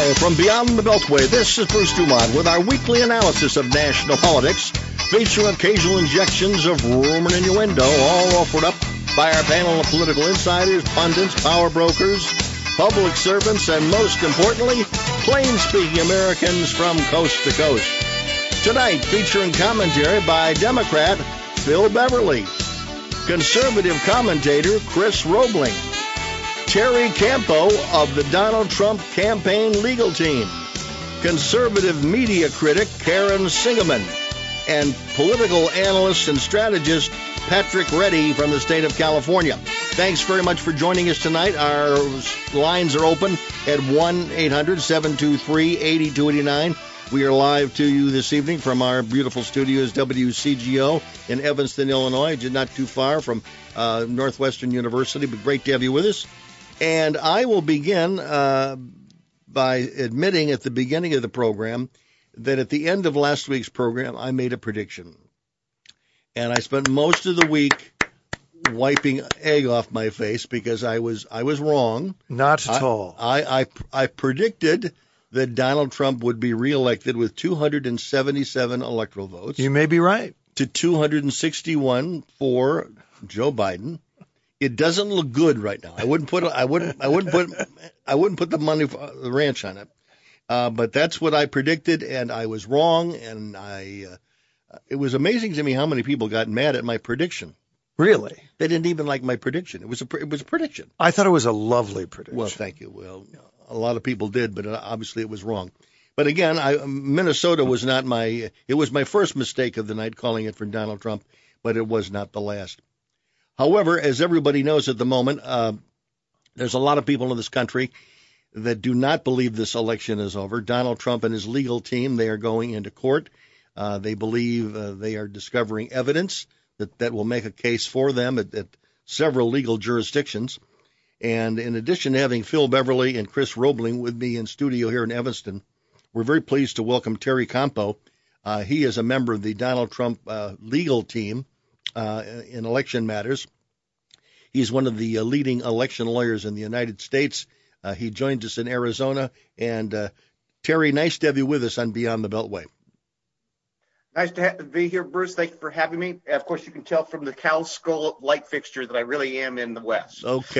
From Beyond the Beltway, this is Bruce Dumont with our weekly analysis of national politics, featuring occasional injections of rumor and innuendo, all offered up by our panel of political insiders, pundits, power brokers, public servants, and most importantly, plain-speaking Americans from coast to coast. Tonight, featuring commentary by Democrat Phil Beverly, conservative commentator Chris Roebling, Terry Campo of the Donald Trump campaign legal team, conservative media critic Karen Singeman, and political analyst and strategist Patrick Reddy from the state of California. Thanks very much for joining us tonight. Our lines are open at 1-800-723-8289. We are live to you this evening from our beautiful studios, WCGO in Evanston, Illinois, just not too far from Northwestern University, but great to have you with us. And I will begin by admitting at the beginning of the program that at the end of last week's program, I made a prediction. And I spent most of the week wiping egg off my face because I was wrong. Not at all. I predicted that Donald Trump would be reelected with 277 electoral votes. You may be right. To 261 for Joe Biden. It doesn't look good right now. I wouldn't put the money for the ranch on it. But that's what I predicted, and I was wrong. And it was amazing to me how many people got mad at my prediction. Really? They didn't even like my prediction. It was a prediction. I thought it was a lovely prediction. Well, thank you. Well, a lot of people did, but obviously it was wrong. But again, Minnesota was not it was my first mistake of the night calling it for Donald Trump, but it was not the last. However, as everybody knows at the moment, there's a lot of people in this country that do not believe this election is over. Donald Trump and his legal team, they are going into court. They believe they are discovering evidence that will make a case for them at several legal jurisdictions. And in addition to having Phil Beverly and Chris Roebling with me in studio here in Evanston, we're very pleased to welcome Terry Campo. He is a member of the Donald Trump legal team in election matters. He's one of the leading election lawyers in the United States. He joins us in Arizona. And Terry, nice to have you with us on Beyond the Beltway. Nice to be here, Bruce. Thank you for having me. Of course, you can tell from the cow skull light fixture that I really am in the West. Okay.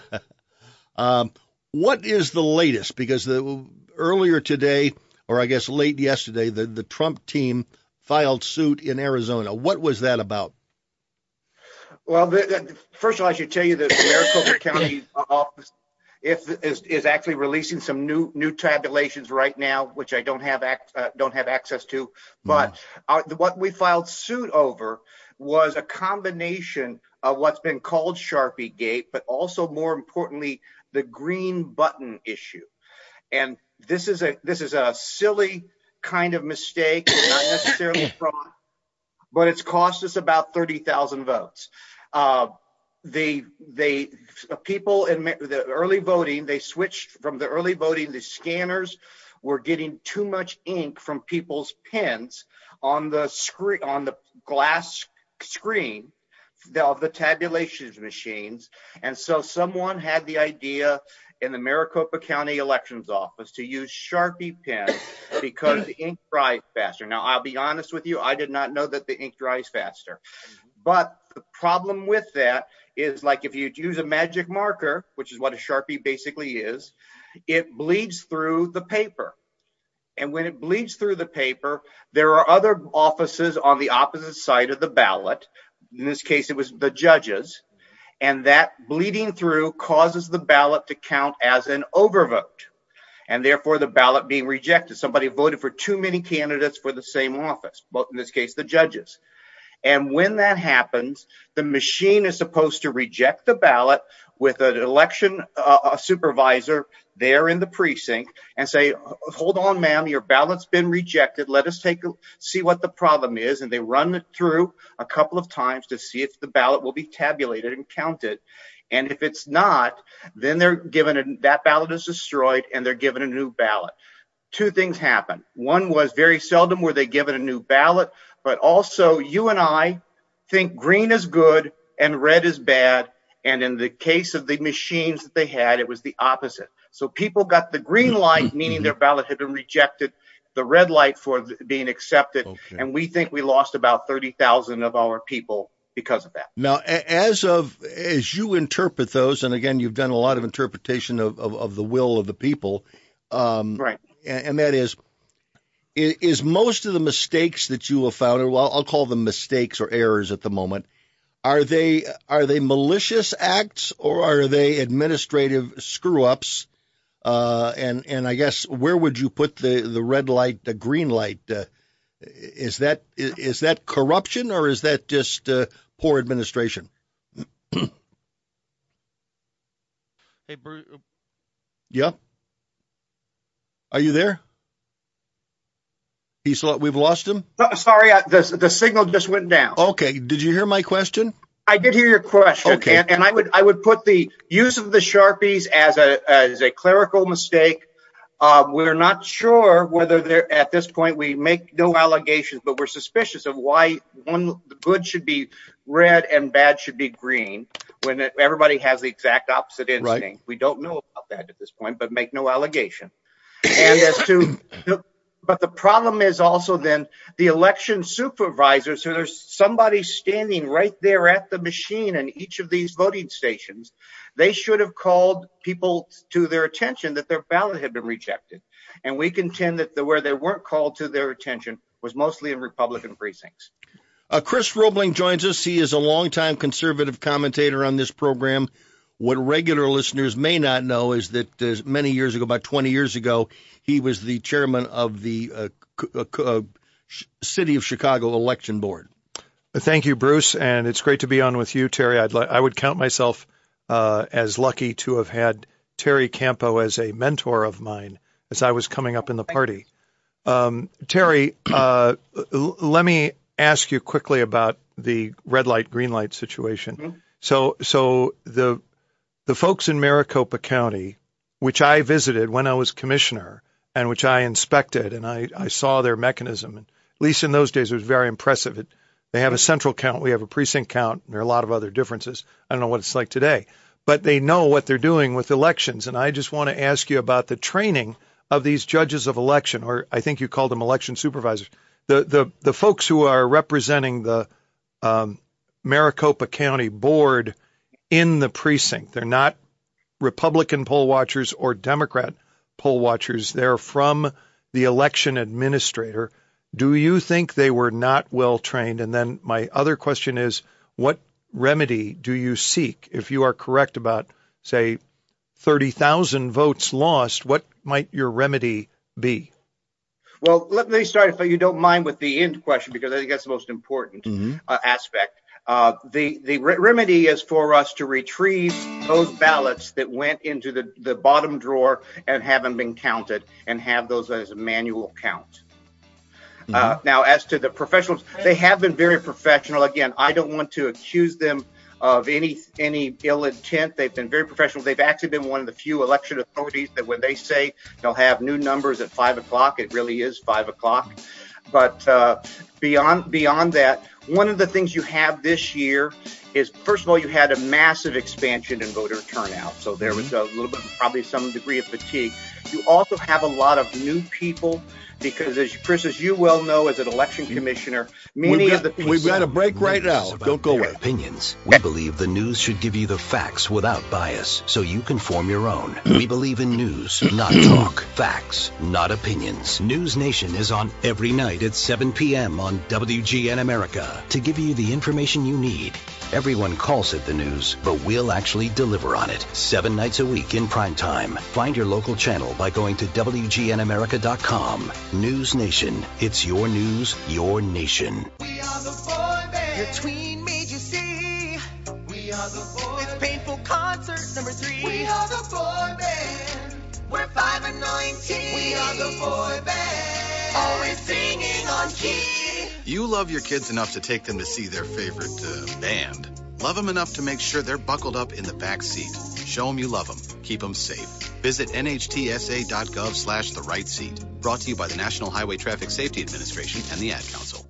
What is the latest? Because earlier today, or I guess late yesterday, the Trump team filed suit in Arizona. What was that about? Well, first of all, I should tell you that the Maricopa County office is actually releasing some new tabulations right now, which I don't have access to. But what we filed suit over was a combination of what's been called Sharpie Gate, but also more importantly, the green button issue. And this is a silly kind of mistake, not necessarily fraud, but it's cost us about 30,000 votes. The people in the early voting, they switched from the early voting. The scanners were getting too much ink from people's pens on the screen, on the glass screen of the tabulation machines. And so someone had the idea in the Maricopa County Elections Office to use Sharpie pens because the ink dries faster. Now, I'll be honest with you, I did not know that the ink dries faster. But the problem with that is, like, if you use a magic marker, which is what a Sharpie basically is, it bleeds through the paper. And when it bleeds through the paper, there are other offices on the opposite side of the ballot. In this case, it was the judges. And that bleeding through causes the ballot to count as an overvote, and therefore the ballot being rejected. Somebody voted for too many candidates for the same office, both in this case, the judges. And when that happens, the machine is supposed to reject the ballot with an election supervisor there in the precinct and say, hold on, ma'am, your ballot's been rejected. Let us see what the problem is. And they run it through a couple of times to see if the ballot will be tabulated and counted. And if it's not, then they're given that ballot is destroyed and they're given a new ballot. Two things happen. One was very seldom were they given a new ballot, but also you and I think green is good and red is bad. And in the case of the machines that they had, it was the opposite. So people got the green light, meaning their ballot had been rejected, the red light for being accepted. Okay. And we think we lost about 30,000 of our people because of that. Now, as you interpret those, and again, you've done a lot of interpretation of the will of the people, right? And that is most of the mistakes that you have found, or I'll call them mistakes or errors at the moment, are they malicious acts or are they administrative screw-ups? And I guess where would you put the red light, the green light? Is that corruption or is that just poor administration? Hey, Bruce. Yeah. Are you there? We've lost him? Sorry, the signal just went down. Okay. Did you hear my question? I did hear your question. Okay. And I would put the use of the Sharpies as a clerical mistake. We're not sure whether they're, at this point, we make no allegations, but we're suspicious of why the good should be red and bad should be green when everybody has the exact opposite instinct. Right. We don't know about that at this point, but make no allegation. And but the problem is also then the election supervisors, so there's somebody standing right there at the machine in each of these voting stations. They should have called people to their attention that their ballot had been rejected. And we contend that where they weren't called to their attention was mostly in Republican precincts. Chris Roebling joins us. He is a longtime conservative commentator on this program. What regular listeners may not know is that many years ago, about 20 years ago, he was the chairman of the City of Chicago Election Board. Thank you, Bruce, and it's great to be on with you, Terry. I would count myself as lucky to have had Terry Campo as a mentor of mine as I was coming up in the party. Terry, let me ask you quickly about the red light, green light situation. Mm-hmm. So the folks in Maricopa County, which I visited when I was commissioner and which I inspected, and I saw their mechanism, and at least in those days it was very impressive. They have a central count, we have a precinct count, and there are a lot of other differences. I don't know what it's like today. But they know what they're doing with elections, and I just want to ask you about the training of these judges of election, or I think you called them election supervisors, the folks who are representing the Maricopa County Board in the precinct. They're not Republican poll watchers or Democrat poll watchers. They're from the election administrator. Do you think they were not well trained? And then my other question is, what remedy do you seek if you are correct about, say, 30,000 votes lost? What might your remedy be? Well, let me start, if you don't mind, with the end question, because I think that's the most important aspect. The remedy is for us to retrieve those ballots that went into the bottom drawer and haven't been counted and have those as a manual count. Now, as to the professionals, they have been very professional. Again, I don't want to accuse them of any ill intent. They've been very professional. They've actually been one of the few election authorities that when they say they'll have new numbers at 5 o'clock, it really is 5 o'clock. But beyond that, one of the things you have this year is, first of all, you had a massive expansion in voter turnout. So there was a little bit, probably some degree of fatigue. You also have a lot of new people because, Chris, as you well know, as an election commissioner, many of the people... We've got a break right now. Don't go away. Opinions. We believe the news should give you the facts without bias, so you can form your own. We believe in news, not talk. Facts, not opinions. News Nation is on every night at 7 p.m. on WGN America to give you the information you need. Everyone calls it the news, but we'll actually deliver on it 7 nights a week in prime time. Find your local channel by going to WGNAmerica.com. News Nation. It's your news, your nation. We are the boy band. Your tween made you see. We are the boy band. It's Painful Concert number 3. We are the boy band. We're 5 and 19. We are the boy band. Always singing on key. You love your kids enough to take them to see their favorite band. Love them enough to make sure they're buckled up in the back seat. Show them you love them. Keep them safe. Visit nhtsa.gov/the right seat. Brought to you by the National Highway Traffic Safety Administration and the Ad Council.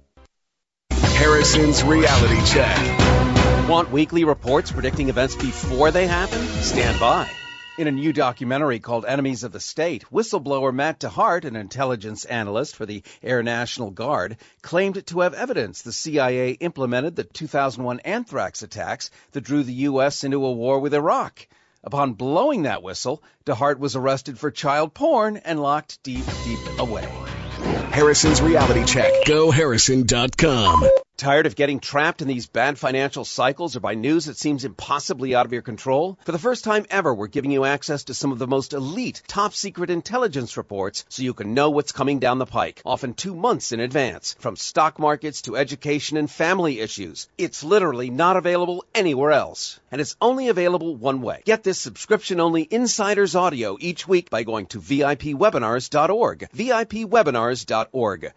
Harrison's Reality Check. Want weekly reports predicting events before they happen? Stand by. In a new documentary called Enemies of the State, whistleblower Matt DeHart, an intelligence analyst for the Air National Guard, claimed to have evidence the CIA implemented the 2001 anthrax attacks that drew the U.S. into a war with Iraq. Upon blowing that whistle, DeHart was arrested for child porn and locked deep away. Harrison's Reality Check. GoHarrison.com. Tired of getting trapped in these bad financial cycles or by news that seems impossibly out of your control? For the first time ever, we're giving you access to some of the most elite, top-secret intelligence reports so you can know what's coming down the pike, often 2 months in advance, from stock markets to education and family issues. It's literally not available anywhere else. And it's only available one way. Get this subscription-only insider's audio each week by going to VIPwebinars.org, VIPwebinars.org,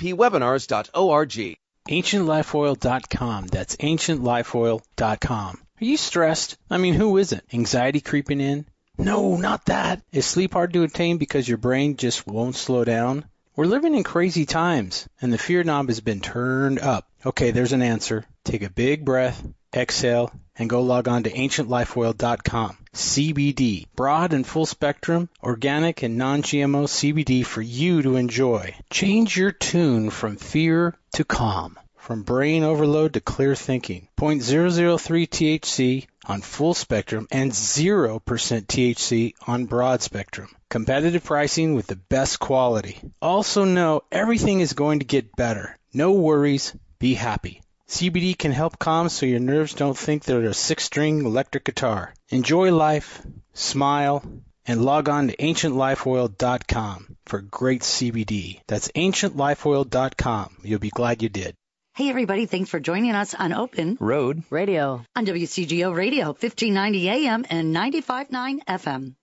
VIPwebinars.org. AncientLifeOil.com. That's AncientLifeOil.com. Are you stressed? I mean, who isn't? Anxiety creeping in? No, not that. Is sleep hard to attain because your brain just won't slow down? We're living in crazy times, and the fear knob has been turned up. Okay, there's an answer. Take a big breath, exhale, and go log on to AncientLifeOil.com. CBD, broad and full spectrum, organic and non-GMO CBD for you to enjoy. Change your tune from fear to calm, from brain overload to clear thinking. 0.003 THC on full spectrum and 0% THC on broad spectrum. Competitive pricing with the best quality. Also know everything is going to get better. No worries, be happy. CBD can help calm so your nerves don't think they're a 6-string electric guitar. Enjoy life, smile, and log on to AncientLifeOil.com for great CBD. That's AncientLifeOil.com. You'll be glad you did. Hey, everybody. Thanks for joining us on Open Road Radio on WCGO Radio, 1590 AM and 95.9 FM.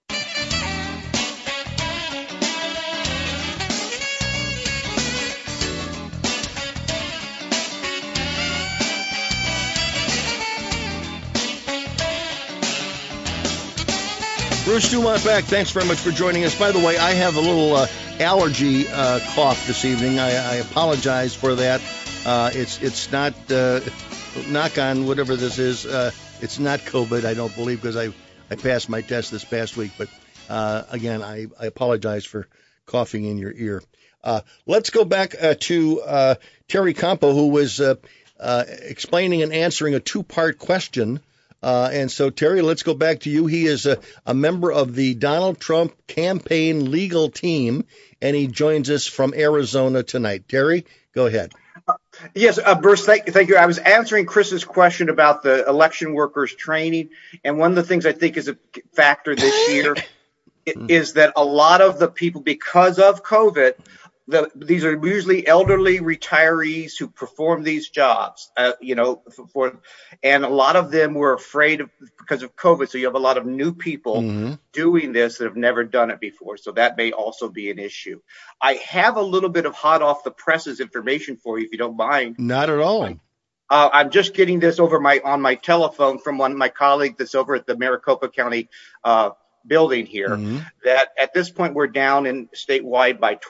Bruce Dumont back. Thanks very much for joining us. By the way, I have a little allergy cough this evening. I apologize for that. It's not, knock on whatever this is, it's not COVID, I don't believe, because I passed my test this past week. But again, I apologize for coughing in your ear. Let's go back to Terry Campo, who was explaining and answering a two-part question. And so, Terry, let's go back to you. He is a member of the Donald Trump campaign legal team, and he joins us from Arizona tonight. Terry, go ahead. Yes, Bruce, thank you. I was answering Chris's question about the election workers training, and one of the things I think is a factor this year is that a lot of the people, because of COVID, these are usually elderly retirees who perform these jobs, and a lot of them were afraid because of COVID. So you have a lot of new people doing this that have never done it before. So that may also be an issue. I have a little bit of hot off the presses information for you, if you don't mind. Not at all. I'm just getting this on my telephone from one of my colleagues that's over at the Maricopa County building here, that at this point we're down in statewide by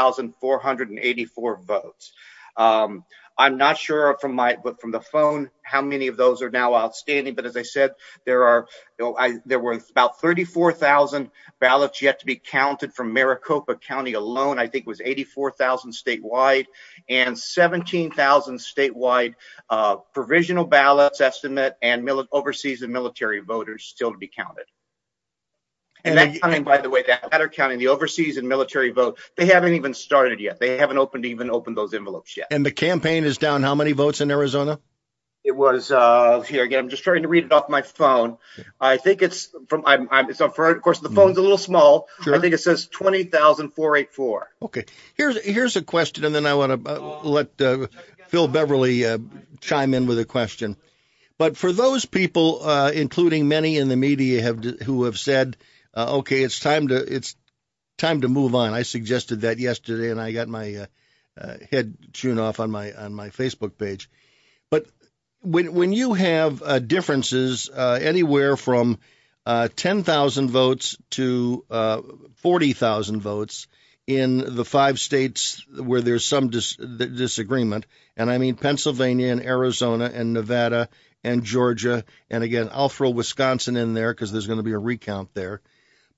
20,484 votes. I'm not sure from the phone how many of those are now outstanding, but as I said, there were about 34,000 ballots yet to be counted from Maricopa County alone. I think it was 84,000 statewide and 17,000 statewide provisional ballots estimate and overseas and military voters still to be counted. And that counting, by the way, that latter counting, the overseas and military vote, they haven't even started yet. They haven't opened those envelopes yet. And the campaign is down how many votes in Arizona? It was here again. I'm just trying to read it off my phone. I think it's from. Of course, the phone's a little small. Sure. I think it says 20,484. Okay. Here's a question, and then I want to let Phil Beverly chime in with a question. But for those people, including many in the media, who have said, okay, it's time to move on. I suggested that yesterday, and I got my head chewed off on my Facebook page. But when you have differences anywhere from 10,000 votes to 40,000 votes in the 5 states where there's some disagreement, and I mean Pennsylvania and Arizona and Nevada and Georgia, and again, I'll throw Wisconsin in there because there's going to be a recount there.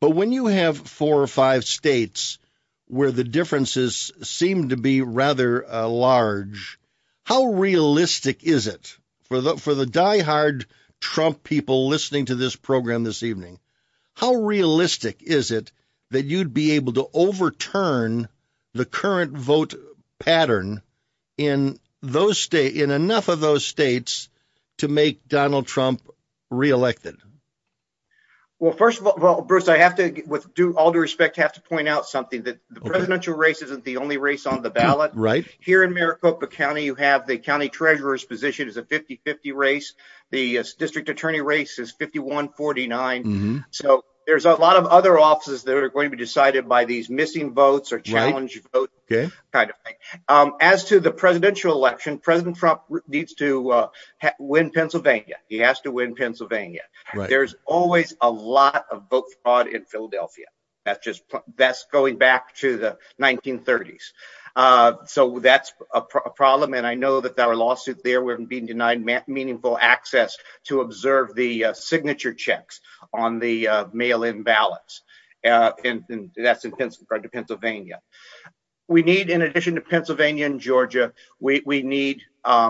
But when you have 4 or 5 states where the differences seem to be rather large, how realistic is it for the diehard Trump people listening to this program this evening? How realistic is it that you'd be able to overturn the current vote pattern in enough of those states to make Donald Trump reelected? Well, first of all, Bruce, I have to, with all due respect, have to point out something, that the presidential race isn't the only race on the ballot. Right. Here in Maricopa County, you have the county treasurer's position is a 50-50 race. The district attorney race is 51-49. Mm-hmm. So there's a lot of other offices that are going to be decided by these missing votes or challenge votes, kind of thing. As to the presidential election, President Trump needs to win Pennsylvania. He has to win Pennsylvania. Right. There's always a lot of vote fraud in Philadelphia. That's going back to the 1930s. So that's a problem, and I know that our lawsuit there, we're being denied meaningful access to observe the signature checks on the mail-in ballots, and that's in Pennsylvania. We need, in addition to Pennsylvania and Georgia, we need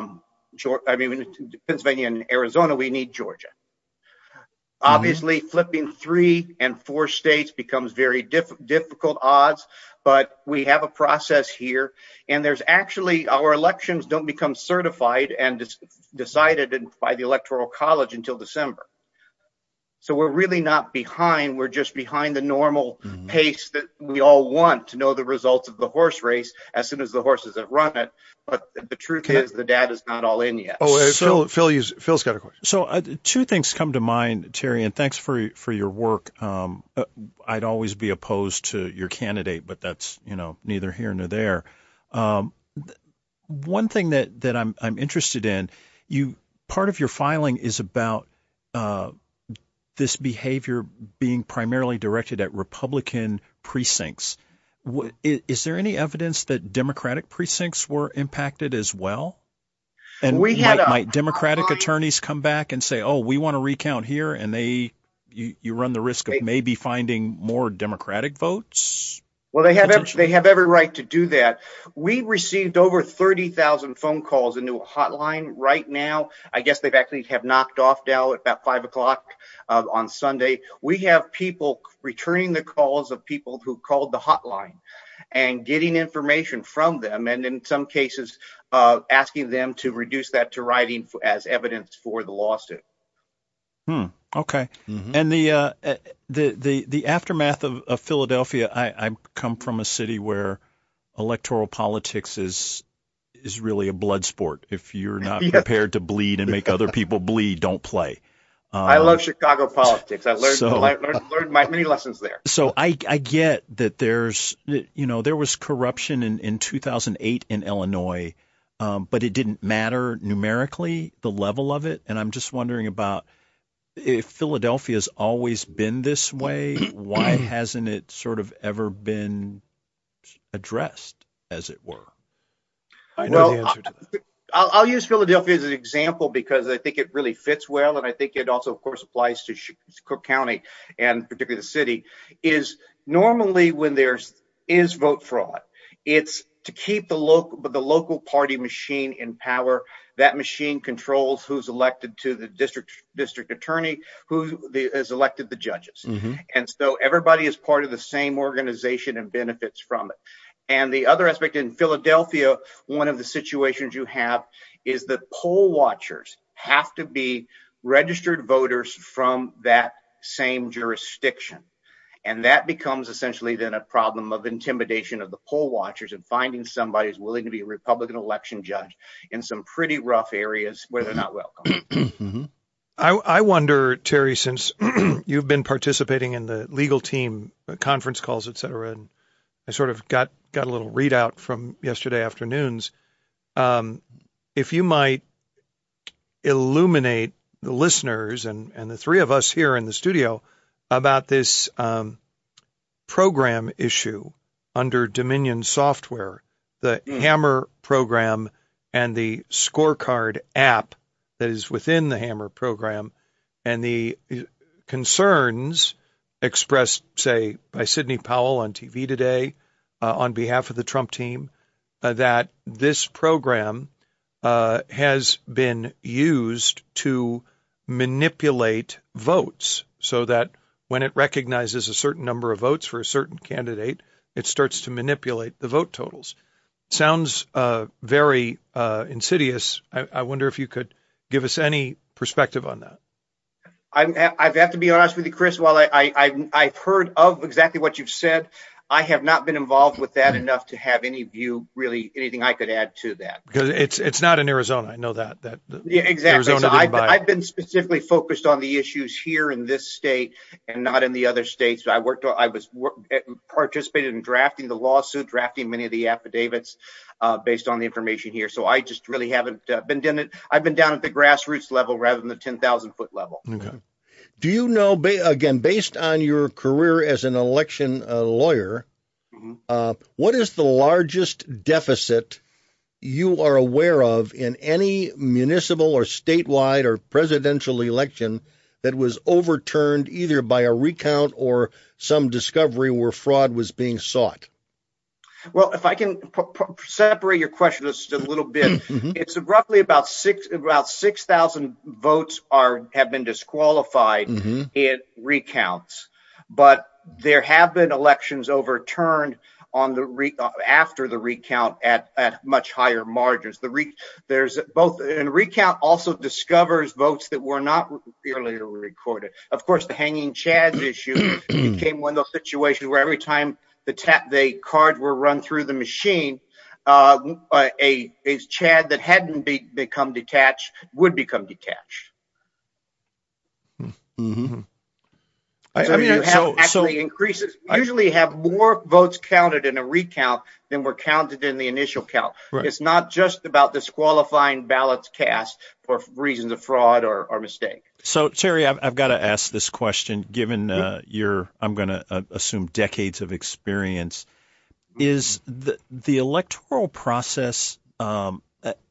Pennsylvania and Arizona, we need Georgia. Obviously, flipping 3 and 4 states becomes very difficult odds, but we have a process here, and there's actually, our elections don't become certified and decided by the Electoral College until December. So we're really not behind. We're just behind the normal pace that we all want to know the results of the horse race as soon as the horses have run it. But the truth is the data's not all in yet. Phil's got a question. So 2 things come to mind, Terry, and thanks for your work. I'd always be opposed to your candidate, but that's neither here nor there. One thing that I'm interested in, part of your filing is about this behavior being primarily directed at Republican precincts. Is there any evidence that Democratic precincts were impacted as well? And might Democratic attorneys come back and say, "Oh, we want to recount here," and you run the risk of maybe finding more Democratic votes? Well, they have every right to do that. We received over 30,000 phone calls into a hotline right now. I guess they've actually have knocked off now at about 5:00 on Sunday. We have people returning the calls of people who called the hotline and getting information from them, and in some cases asking them to reduce that to writing as evidence for the lawsuit. Okay. And the aftermath of Philadelphia, I come from a city where electoral politics is really a blood sport. If you're not prepared to bleed and make other people bleed, don't play. I love Chicago politics. I learned many lessons there. So I get that there was corruption in 2008 in Illinois, but it didn't matter numerically, the level of it. And I'm just wondering about, if Philadelphia's always been this way, why hasn't it sort of ever been addressed, as it were? I know the answer to that. I'll use Philadelphia as an example because I think it really fits well, and I think it also, of course, applies to Cook County and particularly the city. Is normally when is vote fraud, it's to keep the local party machine in power. That machine controls who's elected to the district attorney, is elected the judges. And so everybody is part of the same organization and benefits from it. And the other aspect in Philadelphia, one of the situations you have is that poll watchers have to be registered voters from that same jurisdiction. And that becomes essentially then a problem of intimidation of the poll watchers and finding somebody who's willing to be a Republican election judge in some pretty rough areas where they're not welcome. I wonder, Terry, since you've been participating in the legal team conference calls, et cetera, and I sort of got a little readout from yesterday afternoon's, if you might illuminate the listeners and the 3 of us here in the studio about this program issue under Dominion Software, the Hammer program and the scorecard app that is within the Hammer program, and the concerns expressed, say, by Sidney Powell on TV today on behalf of the Trump team, that this program has been used to manipulate votes so that when it recognizes a certain number of votes for a certain candidate, it starts to manipulate the vote totals. Sounds very insidious. I wonder if you could give us any perspective on that. I have to be honest with you, Chris. While I've heard of exactly what you've said, I have not been involved with that enough to have any view, really, anything I could add to that. Because it's not in Arizona. I know that. Yeah, exactly. So I've been specifically focused on the issues here in this state and not in the other states. I participated in drafting the lawsuit, drafting many of the affidavits based on the information here. So I just really haven't been doing it. I've been down at the grassroots level rather than the 10,000-foot level. Okay. Do you know, again, based on your career as an election lawyer, what is the largest deficit you are aware of in any municipal or statewide or presidential election that was overturned either by a recount or some discovery where fraud was being sought? Well, if I can separate your question just a little bit, it's roughly about 6,000 votes have been disqualified in recounts, but there have been elections overturned on after the recount at much higher margins. There's both, and recount also discovers votes that were not earlier recorded. Of course, the hanging chads issue became one of those situations where every time the cards were run through the machine, a chad that hadn't become detached would become detached. Increases. Usually have more votes counted in a recount than were counted in the initial count. Right. It's not just about disqualifying ballots cast for reasons of fraud or mistake. So, Terry, I've got to ask this question, given your, I'm going to assume, decades of experience. Is the electoral process an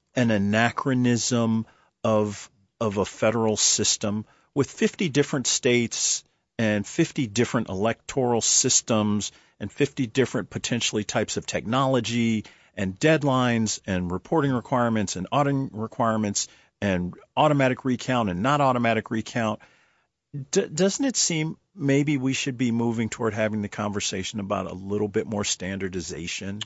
anachronism of a federal system with 50 different states and 50 different electoral systems and 50 different potentially types of technology and deadlines and reporting requirements and auditing requirements and automatic recount and not automatic recount? Doesn't it seem maybe we should be moving toward having the conversation about a little bit more standardization?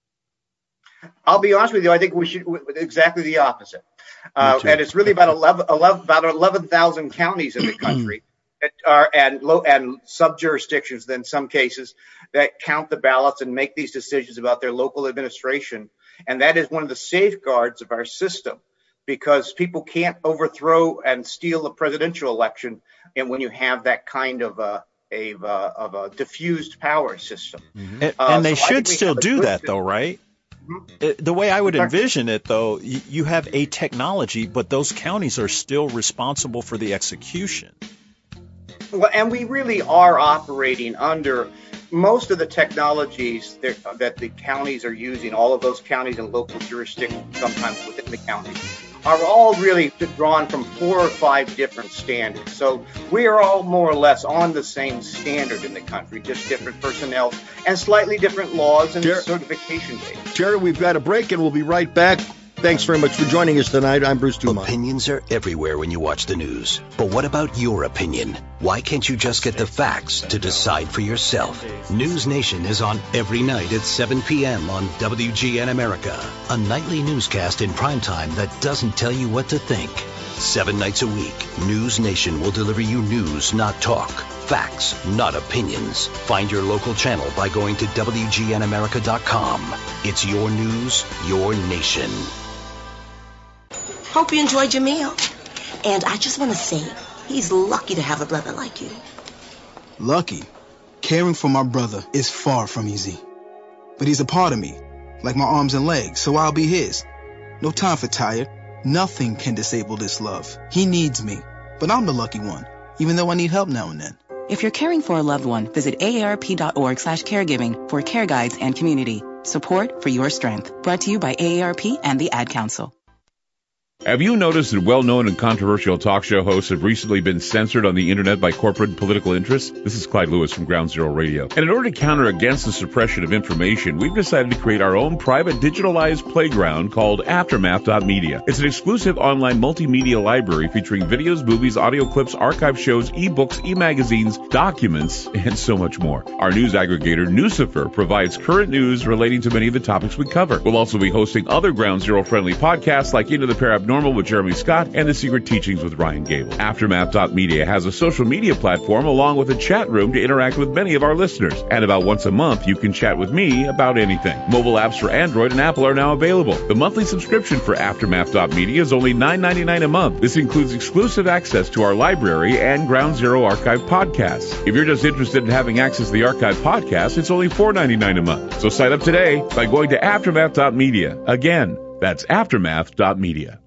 I'll be honest with you. I think we should exactly the opposite. And it's really about 11,000 counties in the country that are and sub-jurisdictions in some cases that count the ballots and make these decisions about their local administration. And that is one of the safeguards of our system, because people can't overthrow and steal the presidential election, and when you have that kind of a diffused power system. And they should still do that, though, right? The way I would envision it, though, you have a technology, but those counties are still responsible for the execution. Well, and we really are operating under most of the technologies that the counties are using, all of those counties and local jurisdictions, sometimes within the county, are all really drawn from 4 or 5 different standards. So we are all more or less on the same standard in the country, just different personnel and slightly different laws and certification dates. Jerry, we've got a break and we'll be right back. Thanks very much for joining us tonight. I'm Bruce Dumont. Opinions are everywhere when you watch the news. But what about your opinion? Why can't you just get the facts to decide for yourself? News Nation is on every night at 7 p.m. on WGN America. A nightly newscast in primetime that doesn't tell you what to think. 7 nights a week, News Nation will deliver you news, not talk. Facts, not opinions. Find your local channel by going to WGNAmerica.com. It's your news, your nation. Hope you enjoyed your meal. And I just want to say, he's lucky to have a brother like you. Lucky? Caring for my brother is far from easy. But he's a part of me, like my arms and legs, so I'll be his. No time for tired. Nothing can disable this love. He needs me, but I'm the lucky one, even though I need help now and then. If you're caring for a loved one, visit aarp.org/caregiving for care guides and community. Support for your strength. Brought to you by AARP and the Ad Council. Have you noticed that well-known and controversial talk show hosts have recently been censored on the internet by corporate and political interests? This is Clyde Lewis from Ground Zero Radio. And in order to counter against the suppression of information, we've decided to create our own private digitalized playground called Aftermath.media. It's an exclusive online multimedia library featuring videos, movies, audio clips, archive shows, ebooks, e-magazines, documents, and so much more. Our news aggregator, Nucifer, provides current news relating to many of the topics we cover. We'll also be hosting other Ground Zero-friendly podcasts like Into the Parabnormal with Jeremy Scott and The Secret Teachings with Ryan Gable. Aftermath.media has a social media platform along with a chat room to interact with many of our listeners. And about once a month, you can chat with me about anything. Mobile apps for Android and Apple are now available. The monthly subscription for Aftermath.media is only $9.99 a month. This includes exclusive access to our library and Ground Zero archive podcasts. If you're just interested in having access to the archive podcast, it's only $4.99 a month. So sign up today by going to Aftermath.media. Again, that's Aftermath.media.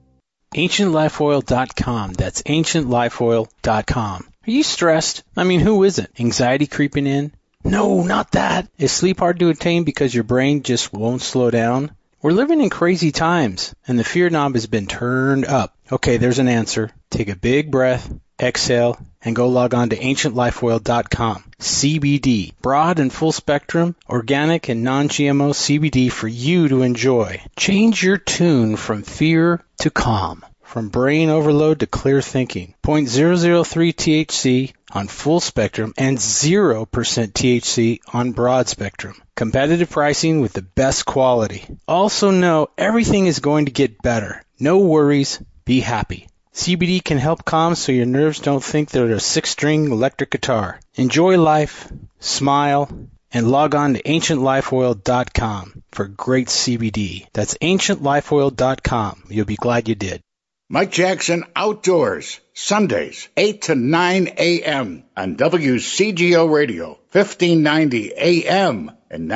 AncientLifeOil.com. That's AncientLifeOil.com. Are you stressed? I mean, who isn't? Anxiety creeping in? No, not that. Is sleep hard to attain because your brain just won't slow down? We're living in crazy times, and the fear knob has been turned up. Okay, there's an answer. Take a big breath, exhale, and go log on to AncientLifeOil.com. CBD, broad and full spectrum, organic and non-GMO CBD for you to enjoy. Change your tune from fear to calm, from brain overload to clear thinking. 0.003 THC on full spectrum and 0% THC on broad spectrum. Competitive pricing with the best quality. Also know everything is going to get better. No worries, be happy. CBD can help calm so your nerves don't think they're a 6-string electric guitar. Enjoy life, smile, and log on to AncientLifeOil.com for great CBD. That's AncientLifeOil.com. You'll be glad you did. Mike Jackson Outdoors, Sundays, 8 to 9 a.m. on WCGO Radio, 1590 a.m. and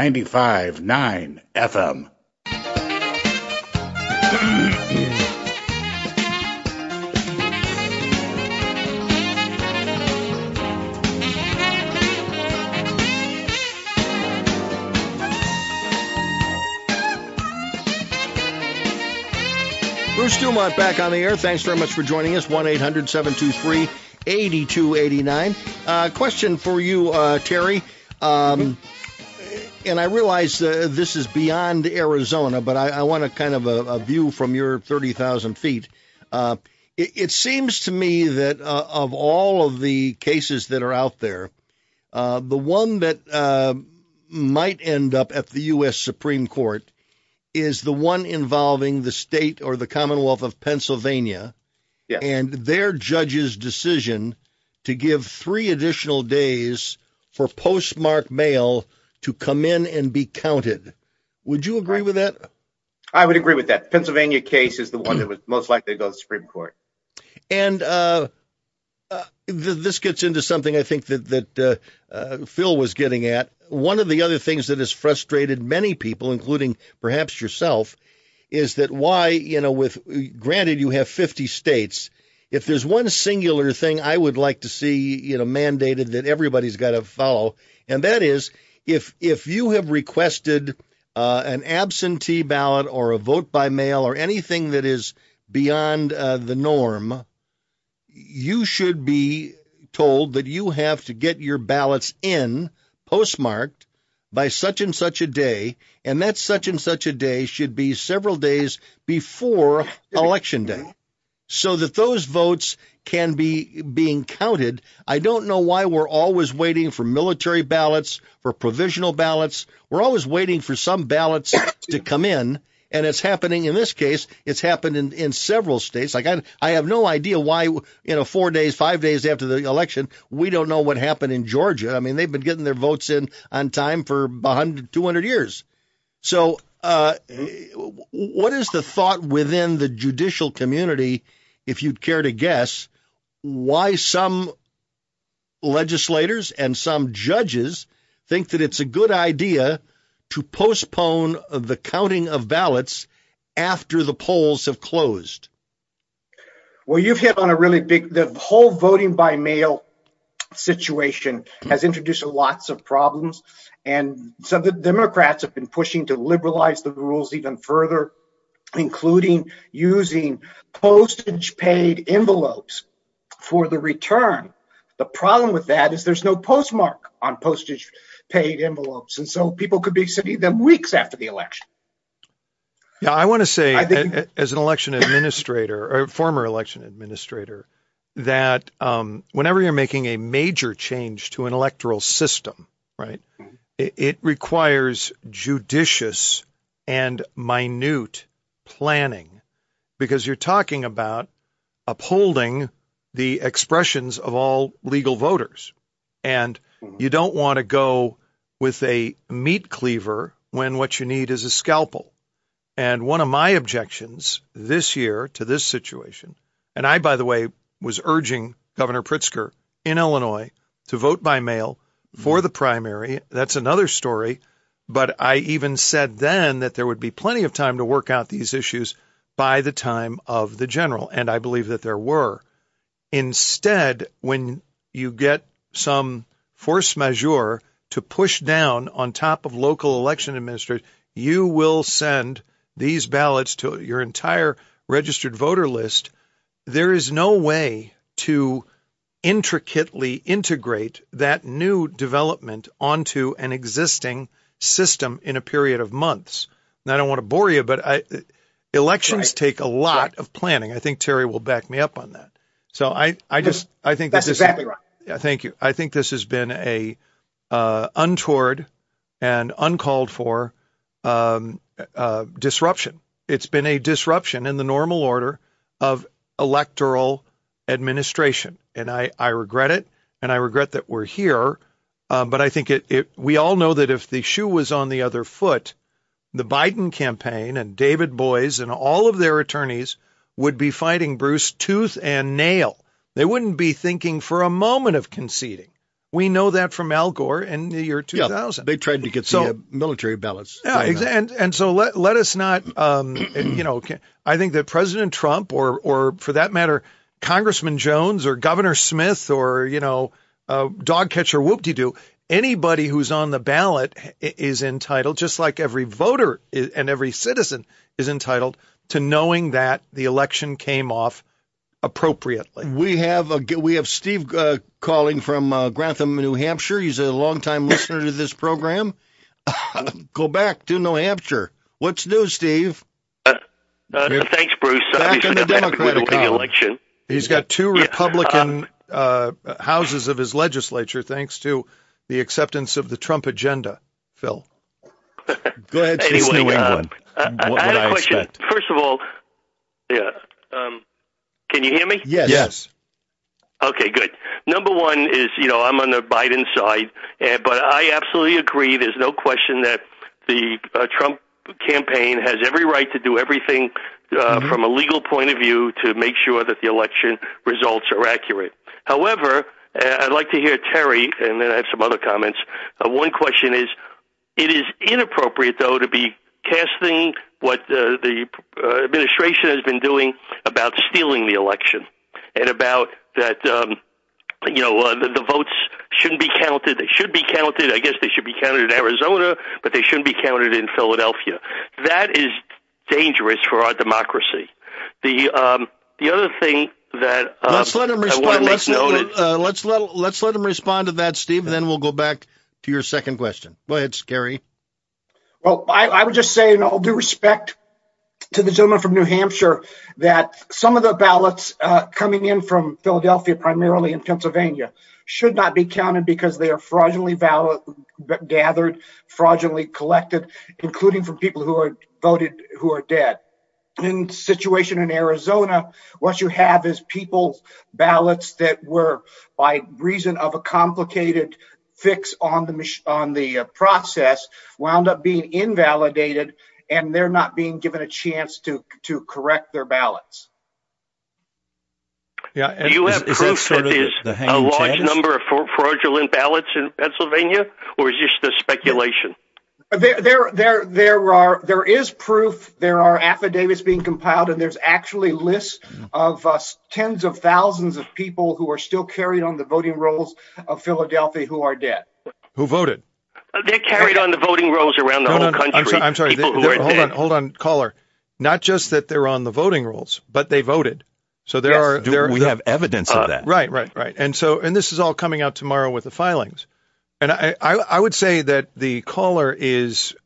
95.9 FM. Bruce Dumont back on the air. Thanks very much for joining us. 1-800-723-8289. Question for you, Terry. And I realize this is beyond Arizona, but I want a kind of a view from your 30,000 feet. It seems to me that of all of the cases that are out there, the one that might end up at the U.S. Supreme Court is the one involving the state or the Commonwealth of Pennsylvania, yes, and their judge's decision to give 3 additional days for postmarked mail to come in and be counted. Would you agree with that? I would agree with that. Pennsylvania case is the one that was most likely to go to the Supreme Court. And this gets into something I think that Phil was getting at. One of the other things that has frustrated many people, including perhaps yourself, is that why, granted you have 50 states, if there's one singular thing I would like to see, mandated that everybody's got to follow, and that is if you have requested an absentee ballot or a vote by mail or anything that is beyond the norm, you should be told that you have to get your ballots in postmarked by such and such a day, and that such and such a day should be several days before Election Day, so that those votes can be being counted. I don't know why we're always waiting for military ballots, for provisional ballots. We're always waiting for some ballots to come in. And it's happening in this case. It's happened in several states. Like I have no idea why, 4 days, 5 days after the election, we don't know what happened in Georgia. I mean, they've been getting their votes in on time for 100, 200 years. So what is the thought within the judicial community, if you'd care to guess, why some legislators and some judges think that it's a good idea to postpone the counting of ballots after the polls have closed? Well, you've hit on a really the whole voting by mail situation has introduced lots of problems, and some of the Democrats have been pushing to liberalize the rules even further. including using postage-paid envelopes for the return. The problem with that is there's no postmark on postage-paid envelopes, and so people could be sending them weeks after the election. Yeah, I want to say, as an election administrator, or former election administrator, that whenever you're making a major change to an electoral system, right, it requires judicious and minute planning, because you're talking about upholding the expressions of all legal voters. And you don't want to go with a meat cleaver when what you need is a scalpel. And one of my objections this year to this situation, and I, by the way, was urging Governor Pritzker in Illinois to vote by mail for the primary. That's another story. But I even said then that there would be plenty of time to work out these issues by the time of the general. And I believe that there were. Instead, when you get some force majeure to push down on top of local election administrators, you will send these ballots to your entire registered voter list. There is no way to intricately integrate that new development onto an existing system in a period of months. And I don't want to bore you, but elections take a lot of planning. I think Terry will back me up on that. So I think that's exactly right. Yeah, thank you. I think this has been a untoward and uncalled for disruption. It's been a disruption in the normal order of electoral administration, and I regret it, and I regret that we're here. But I think we all know that if the shoe was on the other foot, the Biden campaign and David Boies and all of their attorneys would be fighting Bruce tooth and nail. They wouldn't be thinking for a moment of conceding. We know that from Al Gore in the year 2000. Yeah, they tried to get the military ballots. Yeah, and so let us not, I think that President Trump or for that matter, Congressman Jones or Governor Smith or, dog catcher whoop-de-doo, anybody who's on the ballot is entitled, just like every voter and every citizen is entitled to knowing that the election came off appropriately. We have Steve calling from Grantham, New Hampshire. He's a longtime listener to this program. Go back to New Hampshire. What's new, Steve? Thanks, Bruce. Back in the Democratic election. He's got two Republican houses of his legislature, thanks to the acceptance of the Trump agenda. Phil, go ahead. Anyway, New England. What would I question. Expect? First of all, can you hear me? Yes. Okay, good. Number one is, I'm on the Biden side, but I absolutely agree. There's no question that the Trump campaign has every right to do everything from a legal point of view to make sure that the election results are accurate. However, I'd like to hear Terry, and then I have some other comments. One question is, it is inappropriate, though, to be casting what the administration has been doing about stealing the election and about that, the votes shouldn't be counted. They should be counted. I guess they should be counted in Arizona, but they shouldn't be counted in Philadelphia. That is dangerous for our democracy. The other thing that let's let him respond. Let's let him respond to that, Steve. And then we'll go back to your second question. Go ahead, Gary. Well, I would just say, in all due respect to the gentleman from New Hampshire, that some of the ballots coming in from Philadelphia, primarily in Pennsylvania, should not be counted because they are fraudulently gathered, fraudulently collected, including from people who are voted who are dead. In the situation in Arizona, what you have is people's ballots that were, by reason of a complicated fix on the process, wound up being invalidated, and they're not being given a chance to correct their ballots. Yeah, do you have proof that there's a large number of fraudulent ballots in Pennsylvania, or is this just speculation? There is proof. There are affidavits being compiled, and there's actually lists of tens of thousands of people who are still carried on the voting rolls of Philadelphia who are dead. Who voted? They're carried on the voting rolls around the whole country. I'm sorry. Hold on, caller. not just that they're on the voting rolls, but they voted. So we have evidence of that. Right. And this is all coming out tomorrow with the filings. And I would say that the caller is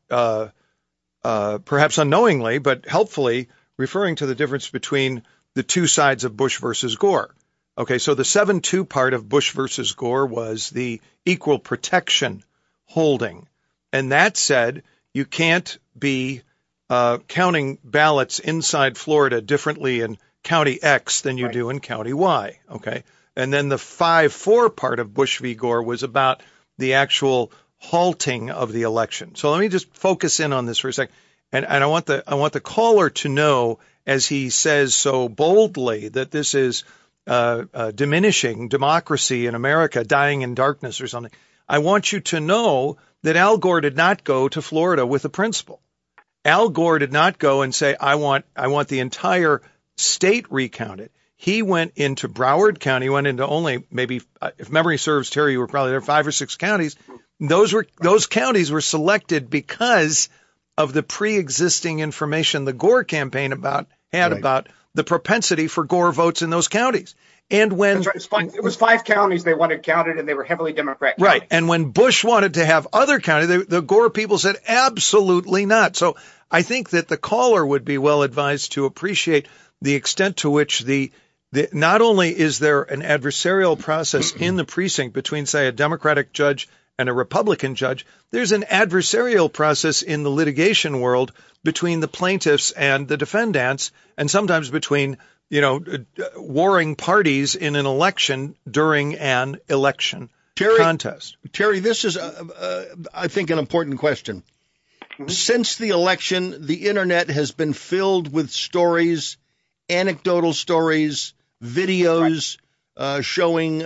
perhaps unknowingly, but helpfully referring to the difference between the two sides of Bush versus Gore. Okay, so the 7-2 part of Bush versus Gore was the equal protection holding. And that said, you can't be counting ballots inside Florida differently in County X than you do in County Y. Okay, and then the 5-4 part of Bush v. Gore was about the actual halting of the election. So let me just focus in on this for a second. And I want the caller to know, as he says so boldly, that this is diminishing democracy in America, dying in darkness or something. I want you to know that Al Gore did not go to Florida with a principle. Al Gore did not go and say, I want the entire state recounted. He went into Broward County, went into only maybe, if memory serves, Terry, you were probably there, 5 or 6 counties. Those counties were selected because of the pre-existing information the Gore campaign had about the propensity for Gore votes in those counties. And when it was 5 counties they wanted counted, and they were heavily Democrat counties. Right. And when Bush wanted to have other counties, the Gore people said absolutely not. So I think that the caller would be well advised to appreciate the extent to which not only is there an adversarial process in the precinct between, say, a Democratic judge and a Republican judge, there's an adversarial process in the litigation world between the plaintiffs and the defendants, and sometimes between, warring parties in an election during an election contest. Terry, this is, I think, an important question. Since the election, the Internet has been filled with stories, anecdotal stories, videos showing,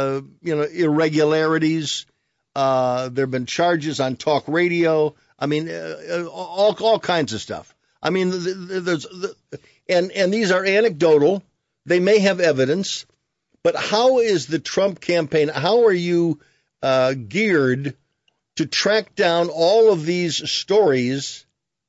irregularities. There have been charges on talk radio. I mean, all kinds of stuff. I mean, and these are anecdotal. They may have evidence, but how is the Trump campaign? How are you geared to track down all of these stories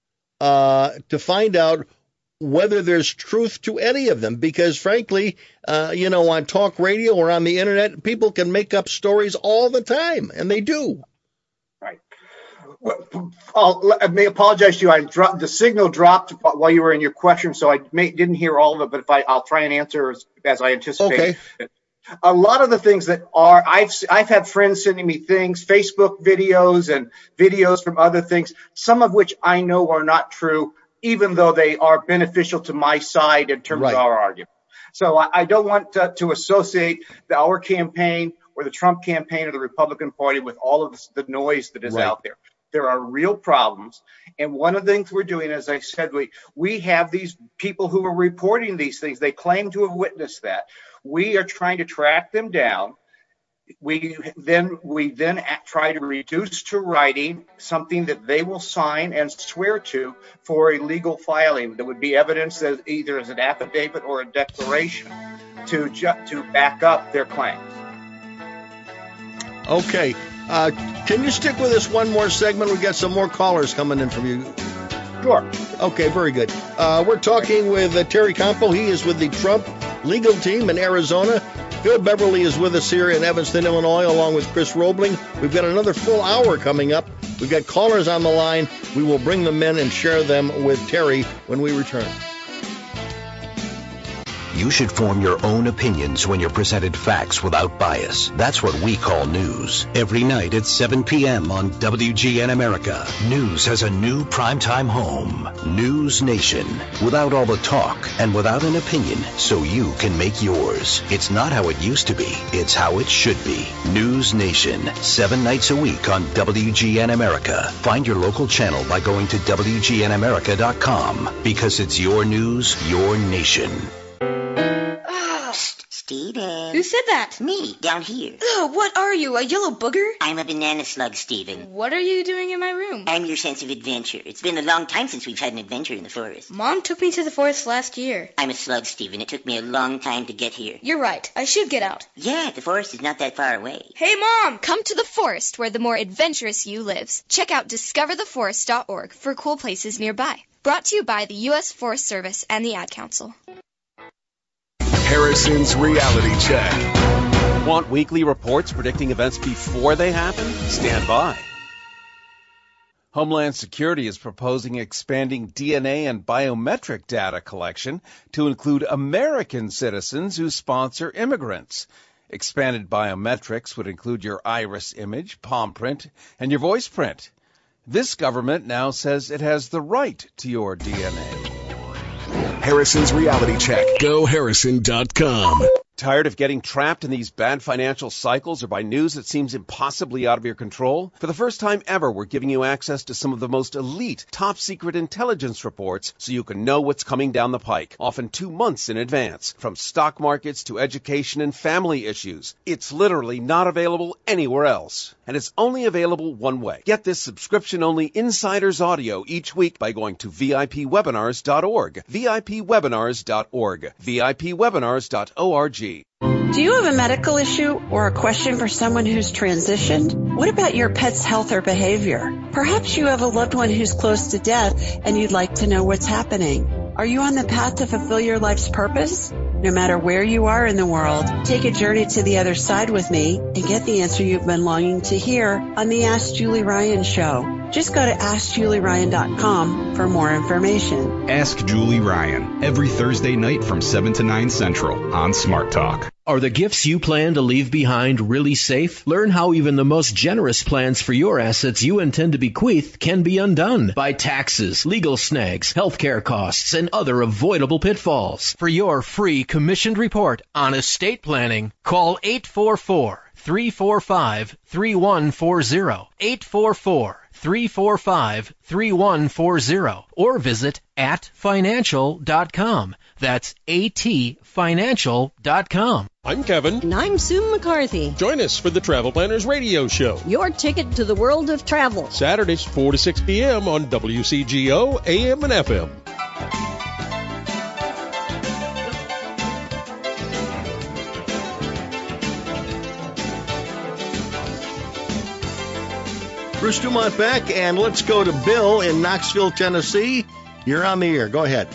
to find out whether there's truth to any of them? Because frankly, on talk radio or on the Internet, people can make up stories all the time, and they do. Right. Well, I may apologize to you. The signal dropped while you were in your question, so I didn't hear all of it, but I'll try and answer as I anticipate. Okay. A lot of the things that I've had friends sending me things, Facebook videos and videos from other things, some of which I know are not true, even though they are beneficial to my side in terms of our argument. So I don't want to associate our campaign or the Trump campaign or the Republican Party with all of the noise that is out there. There are real problems. And one of the things we're doing, as I said, we have these people who are reporting these things. They claim to have witnessed that. We are trying to track them down. We then try to reduce to writing something that they will sign and swear to for a legal filing that would be evidence as either as an affidavit or a declaration to back up their claims. Okay. Can you stick with us one more segment? We got some more callers coming in from you. Sure. Okay, very good. We're talking with Terry Campo. He is with the Trump legal team in Arizona. Phil Beverly is with us here in Evanston, Illinois, along with Chris Roebling. We've got another full hour coming up. We've got callers on the line. We will bring them in and share them with Terry when we return. You should form your own opinions when you're presented facts without bias. That's what we call news. Every night at 7 p.m. on WGN America, news has a new primetime home. News Nation. Without all the talk and without an opinion, so you can make yours. It's not how it used to be. It's how it should be. News Nation. 7 nights a week on WGN America. Find your local channel by going to WGNAmerica.com, because it's your news, your nation. Steven. Who said that? Me, down here. Ugh, what are you, a yellow booger? I'm a banana slug, Steven. What are you doing in my room? I'm your sense of adventure. It's been a long time since we've had an adventure in the forest. Mom took me to the forest last year. I'm a slug, Steven. It took me a long time to get here. You're right. I should get out. Yeah, the forest is not that far away. Hey, Mom! Come to the forest where the more adventurous you lives. Check out discovertheforest.org for cool places nearby. Brought to you by the U.S. Forest Service and the Ad Council. Harrison's Reality Check. Want weekly reports predicting events before they happen? Stand by. Homeland Security is proposing expanding DNA and biometric data collection to include American citizens who sponsor immigrants. Expanded biometrics would include your iris image, palm print, and your voice print. This government now says it has the right to your DNA. Harrison's Reality Check. GoHarrison.com. Tired of getting trapped in these bad financial cycles or by news that seems impossibly out of your control? For the first time ever, we're giving you access to some of the most elite, top-secret intelligence reports so you can know what's coming down the pike, often 2 months in advance, from stock markets to education and family issues. It's literally not available anywhere else. And it's only available one way. Get this subscription-only insider's audio each week by going to VIPwebinars.org, VIPwebinars.org, VIPwebinars.org. Do you have a medical issue or a question for someone who's transitioned? What about your pet's health or behavior? Perhaps you have a loved one who's close to death and you'd like to know what's happening. Are you on the path to fulfill your life's purpose? No matter where you are in the world, take a journey to the other side with me and get the answer you've been longing to hear on the Ask Julie Ryan Show. Just go to AskJulieRyan.com for more information. Ask Julie Ryan, every Thursday night from 7 to 9 Central on Smart Talk. Are the gifts you plan to leave behind really safe? Learn how even the most generous plans for your assets you intend to bequeath can be undone by taxes, legal snags, healthcare costs, and other avoidable pitfalls. For your free commissioned report on estate planning, call 844-345-3140, 844-345-3140, or visit atfinancial.com. That's atfinancial.com. I'm Kevin. And I'm Sue McCarthy. Join us for the Travel Planners Radio Show. Your ticket to the world of travel. Saturdays, 4 to 6 p.m. on WCGO, AM and FM. Bruce Dumont back, and let's go to Bill in Knoxville, Tennessee. You're on the air. Go ahead.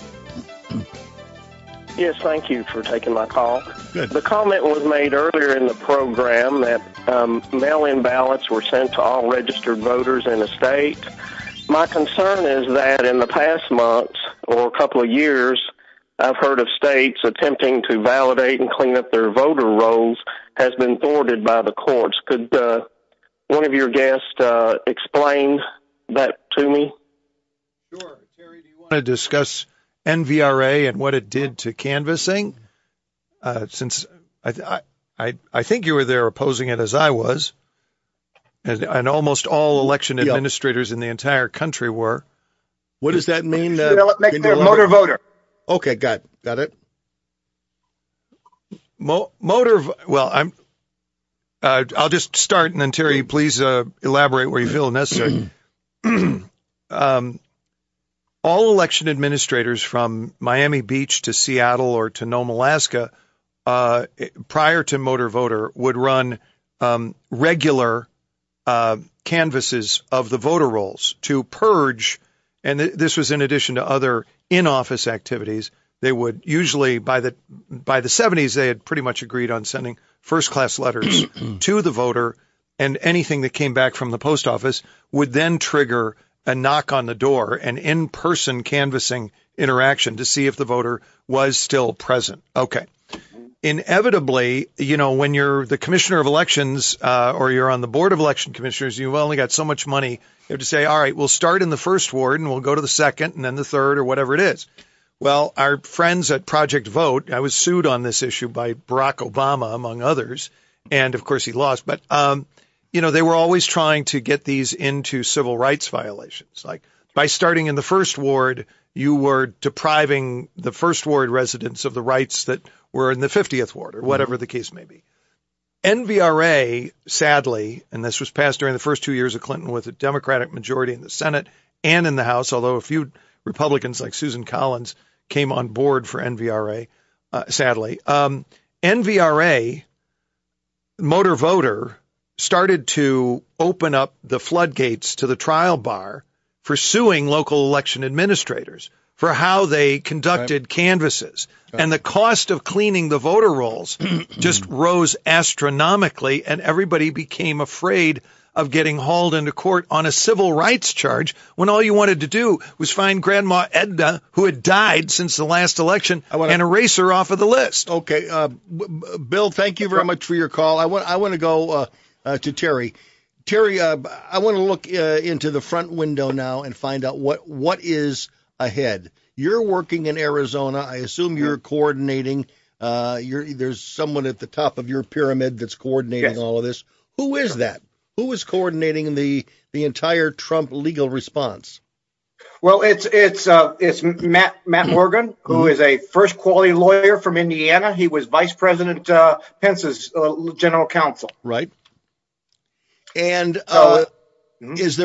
Yes, thank you for taking my call. Good. The comment was made earlier in the program that mail-in ballots were sent to all registered voters in the state. My concern is that in the past months or a couple of years, I've heard of states attempting to validate and clean up their voter rolls has been thwarted by the courts. Could one of your guests explain that to me? Sure. Terry, do you want to discuss NVRA and what it did to canvassing? Since I think you were there opposing it as I was, and almost all election administrators in the entire country were. What does that mean? Make their motor voter. Okay, got it. Well, I'll just start, and then Terry, please elaborate where you feel necessary. All election administrators from Miami Beach to Seattle or to Nome, Alaska, prior to Motor Voter, would run regular canvasses of the voter rolls to purge, and this was in addition to other in-office activities. They would usually, by the 70s, they had pretty much agreed on sending first-class letters to the voter, and anything that came back from the post office would then trigger a knock on the door, an in-person canvassing interaction to see if the voter was still present. Okay. Inevitably, when you're the commissioner of elections or you're on the board of election commissioners, you've only got so much money. You have to say, all right, we'll start in the first ward and we'll go to the second and then the third or whatever it is. Well, our friends at Project Vote, I was sued on this issue by Barack Obama, among others, and of course he lost. But they were always trying to get these into civil rights violations. Like by starting in the first ward, you were depriving the First Ward residents of the rights that were in the 50th Ward, or whatever the case may be. NVRA, sadly, and this was passed during the first 2 years of Clinton with a Democratic majority in the Senate and in the House, although a few Republicans like Susan Collins came on board for NVRA, sadly. NVRA, motor voter, started to open up the floodgates to the trial bar for suing local election administrators for how they conducted canvasses. And the cost of cleaning the voter rolls just rose astronomically, and everybody became afraid of getting hauled into court on a civil rights charge when all you wanted to do was find Grandma Edna, who had died since the last election, and erase her off of the list. Okay. Bill, thank you very much for your call. I want to go to Terry. Terry, I want to look into the front window now and find out what is ahead. You're working in Arizona. I assume you're coordinating. There's someone at the top of your pyramid that's coordinating all of this. Who is that? Who is coordinating the entire Trump legal response? Well, it's Matt Morgan, who is a first quality lawyer from Indiana. He was Vice President Pence's general counsel. Right. And is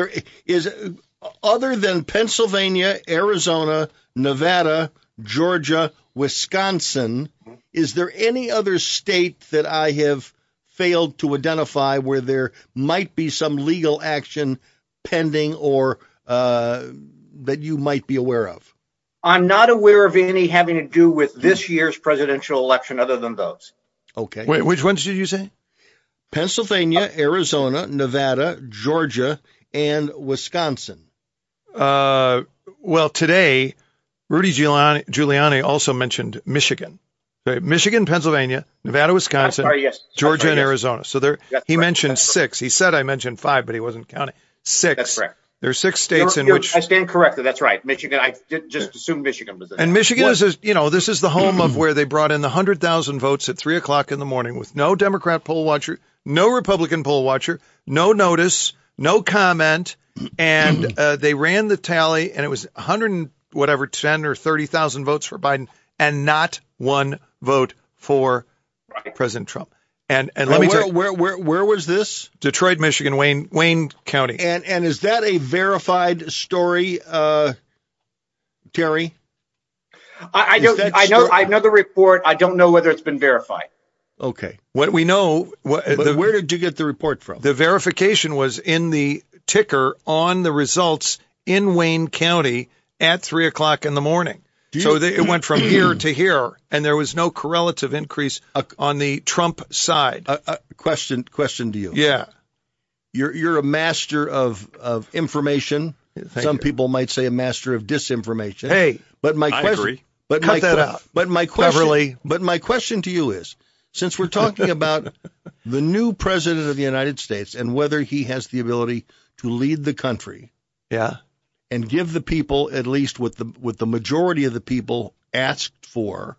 other than Pennsylvania, Arizona, Nevada, Georgia, Wisconsin, is there any other state that I have failed to identify where there might be some legal action pending or that you might be aware of? I'm not aware of any having to do with this year's presidential election other than those. Okay. Wait, which ones did you say? Pennsylvania, Arizona, Nevada, Georgia, and Wisconsin. Well, today, Rudy Giuliani also mentioned Michigan. Okay, Michigan, Pennsylvania, Nevada, Wisconsin, Georgia, and Arizona. So he mentioned 6. He said I mentioned 5, but he wasn't counting. 6. That's correct. There are 6 states in which I stand corrected. That's right. Michigan. I did just assume Michigan was in there. And Michigan is, this is the home of where they brought in the 100,000 votes at 3:00 in the morning with no Democrat poll watcher, no Republican poll watcher, no notice, no comment, and they ran the tally, and it was 10 or 30,000 votes for Biden, and not one vote for President Trump. And let me tell you, where was this? Detroit, Michigan, Wayne County. And is that a verified story, Terry? I know the report. I don't know whether it's been verified. Okay. What we know, where did you get the report from? The verification was in the ticker on the results in Wayne County at 3:00 in the morning. It went from here to here, and there was no correlative increase on the Trump side. Question to you. Yeah. You're a master of information. Some people might say a master of disinformation. Hey, but my question, I agree. Cut that out. But my question to you is, since we're talking about the new president of the United States and whether he has the ability to lead the country, and give the people at least what the majority of the people asked for,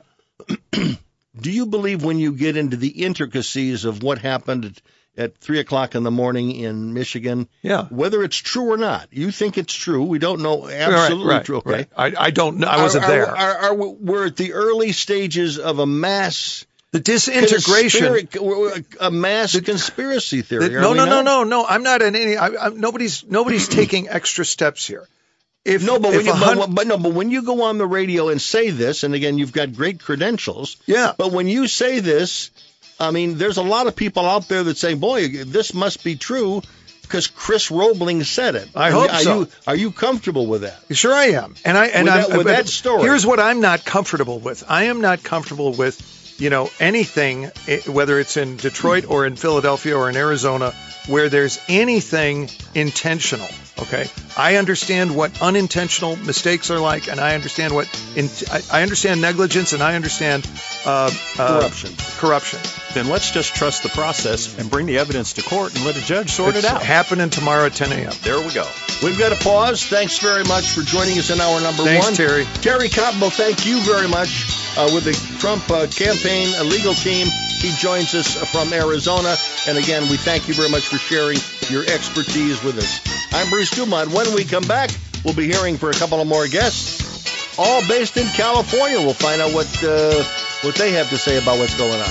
do you believe when you get into the intricacies of what happened at 3:00 in the morning in Michigan, whether it's true or not? You think it's true? We don't know absolutely true. Okay, right. I don't know. I wasn't there. We're at the early stages of a mass. The disintegration, a mass conspiracy theory. No. I'm not in any. Nobody's taking extra steps here. But when you go on the radio and say this, and again, you've got great credentials. Yeah. But when you say this, I mean, there's a lot of people out there that say, "Boy, this must be true," because Chris Roebling said it. I hope so. Are you comfortable with that? Sure, I am. With that story. Here's what I'm not comfortable with. I am not comfortable with, anything, whether it's in Detroit or in Philadelphia or in Arizona, where there's anything intentional. Okay, I understand what unintentional mistakes are like, and I understand I understand negligence, and I understand corruption. Then let's just trust the process and bring the evidence to court and let a judge sort it out. Happening tomorrow at 10 a.m. There we go. We've got to pause. Thanks very much for joining us in hour number 1. Thanks, Terry. Terry Campbell, thank you very much. With the Trump campaign legal team, he joins us from Arizona. And again, we thank you very much for sharing your expertise with us. I'm Bruce Dumont. When we come back, we'll be hearing for a couple of more guests, all based in California. We'll find out what they have to say about what's going on.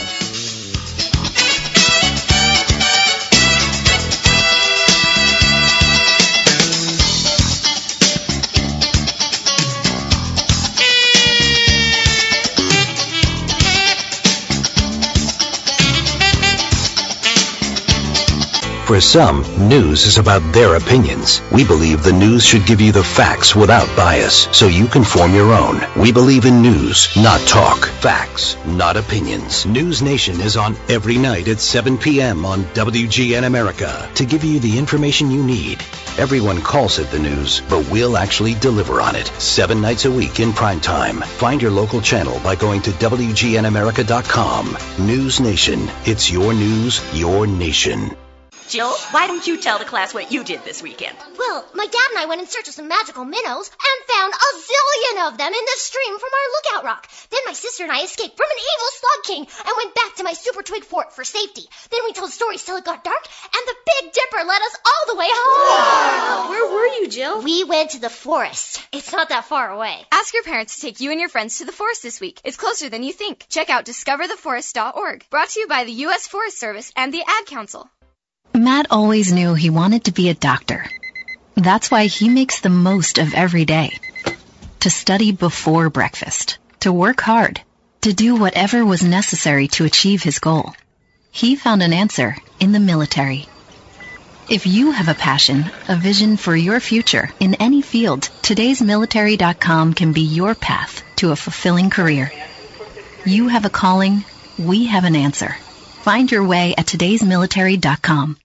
For some, news is about their opinions. We believe the news should give you the facts without bias, so you can form your own. We believe in news, not talk. Facts, not opinions. News Nation is on every night at 7 p.m. on WGN America to give you the information you need. Everyone calls it the news, but we'll actually deliver on it 7 nights a week in prime time. Find your local channel by going to WGNAmerica.com. News Nation. It's your news, your nation. Jill, why don't you tell the class what you did this weekend? Well, my dad and I went in search of some magical minnows and found a zillion of them in the stream from our lookout rock. Then my sister and I escaped from an evil slug king and went back to my super twig fort for safety. Then we told stories till it got dark, and the Big Dipper led us all the way home. Wow. Where were you, Jill? We went to the forest. It's not that far away. Ask your parents to take you and your friends to the forest this week. It's closer than you think. Check out discovertheforest.org. Brought to you by the U.S. Forest Service and the Ad Council. Matt always knew he wanted to be a doctor. That's why he makes the most of every day. To study before breakfast, to work hard, to do whatever was necessary to achieve his goal. He found an answer in the military. If you have a passion, a vision for your future in any field, todaysmilitary.com can be your path to a fulfilling career. You have a calling, we have an answer. Find your way at todaysmilitary.com.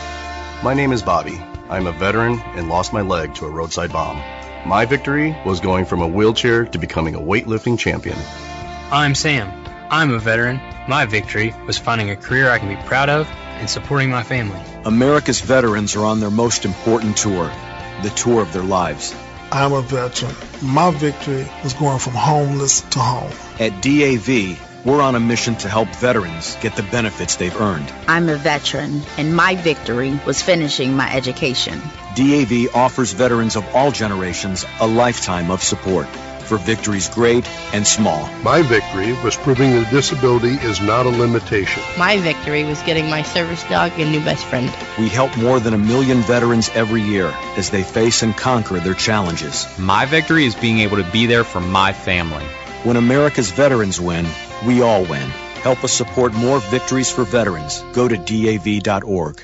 My name is Bobby. I'm a veteran and lost my leg to a roadside bomb. My victory was going from a wheelchair to becoming a weightlifting champion. I'm Sam. I'm a veteran. My victory was finding a career I can be proud of and supporting my family. America's veterans are on their most important tour, the tour of their lives. I'm a veteran. My victory was going from homeless to home. At DAV, we're on a mission to help veterans get the benefits they've earned. I'm a veteran, and my victory was finishing my education. DAV offers veterans of all generations a lifetime of support for victories great and small. My victory was proving that disability is not a limitation. My victory was getting my service dog a new best friend. We help more than 1 million veterans every year as they face and conquer their challenges. My victory is being able to be there for my family. When America's veterans win, we all win. Help us support more victories for veterans. Go to DAV.org.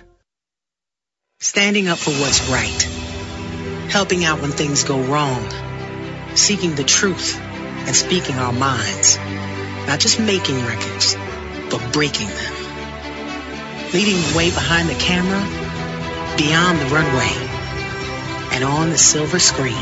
Standing up for what's right. Helping out when things go wrong. Seeking the truth and speaking our minds. Not just making records, but breaking them. Leading the way behind the camera, beyond the runway, and on the silver screen.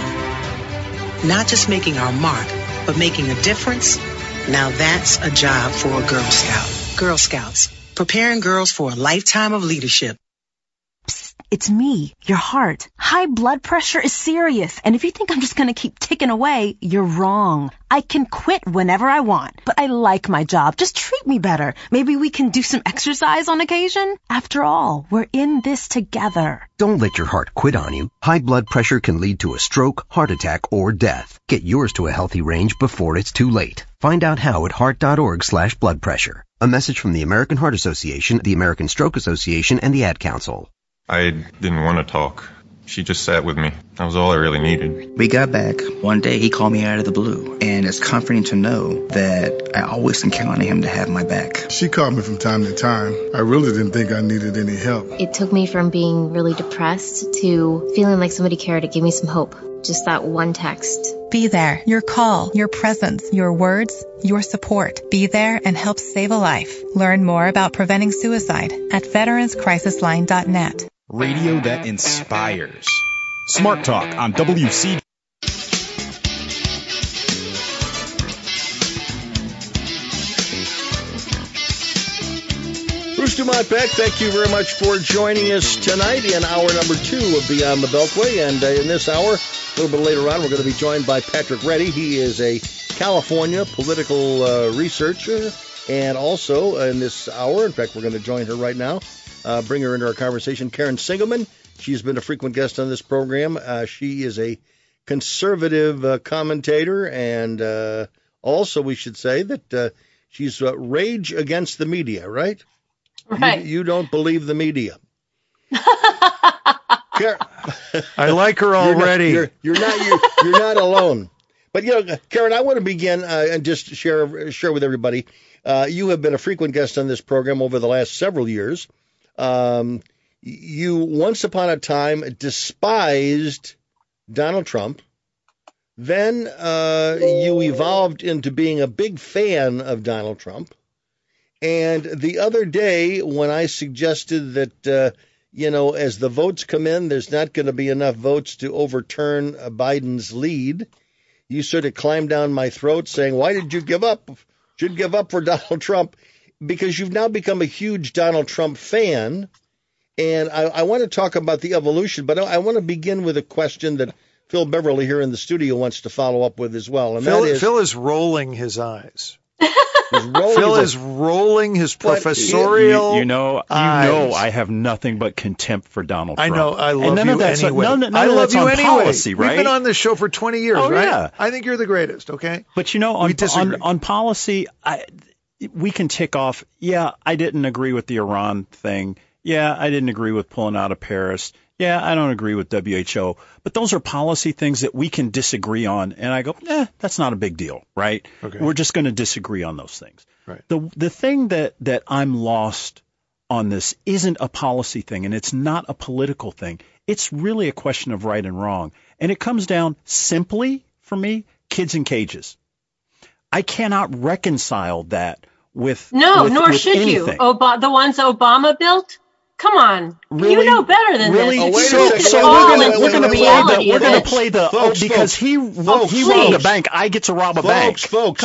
Not just making our mark, but making a difference. Now that's a job for a Girl Scout. Girl Scouts, preparing girls for a lifetime of leadership. Psst, it's me, your heart. High blood pressure is serious, and if you think I'm just going to keep ticking away, you're wrong. I can quit whenever I want, but I like my job. Just treat me better. Maybe we can do some exercise on occasion. After all, we're in this together. Don't let your heart quit on you. High blood pressure can lead to a stroke, heart attack, or death. Get yours to a healthy range before it's too late. Find out how at heart.org/blood pressure. A message from the American Heart Association, the American Stroke Association, and the Ad Council. I didn't want to talk. She just sat with me. That was all I really needed. We got back. One day he called me out of the blue, and it's comforting to know that I always can count on him to have my back. She called me from time to time. I really didn't think I needed any help. It took me from being really depressed to feeling like somebody cared to give me some hope. Just that one text. Be there. Your call, your presence, your words, your support. Be there and help save a life. Learn more about preventing suicide at veteranscrisisline.net. Radio that inspires. Smart Talk on WCGO. Bruce Dumont Beck, thank you very much for joining us tonight in hour number 2 of Beyond the Beltway. And in this hour, a little bit later on, we're going to be joined by Patrick Reddy. He is a California political researcher. And also in this hour, in fact, we're going to join her right now, bring her into our conversation, Karen Singelman. She's been a frequent guest on this program. She is a conservative commentator, and also we should say that she's rage against the media, right? Right. You don't believe the media. I like her already. You're not alone. But Karen, I want to begin and just share with everybody. You have been a frequent guest on this program over the last several years. You once upon a time despised Donald Trump. Then you evolved into being a big fan of Donald Trump. And the other day, when I suggested that, as the votes come in, there's not going to be enough votes to overturn Biden's lead, you sort of climbed down my throat saying, why did you give up? Should give up for Donald Trump, because you've now become a huge Donald Trump fan. And I want to talk about the evolution, but I want to begin with a question that Phil Beverly here in the studio wants to follow up with as well. And Phil is rolling his eyes. Phil is rolling his professorial. You know, I have nothing but contempt for Donald Trump. I know, I love you anyway. I love you anyway. Policy, right? We've been on this show for 20 years, right? Yeah. I think you're the greatest, okay? But on policy, we can tick off, I didn't agree with the Iran thing. Yeah, I didn't agree with pulling out of Paris. Yeah, I don't agree with WHO. But those are policy things that we can disagree on. And I go, that's not a big deal, right? Okay. We're just going to disagree on those things. Right. The thing that I'm lost on this isn't a policy thing, and it's not a political thing. It's really a question of right and wrong. And it comes down simply, for me, kids in cages. I cannot reconcile that with nor should anything. You. The ones Obama built? Come on, really? You know better than really? this. So we're going to play the because he robbed a bank. I get to rob a bank.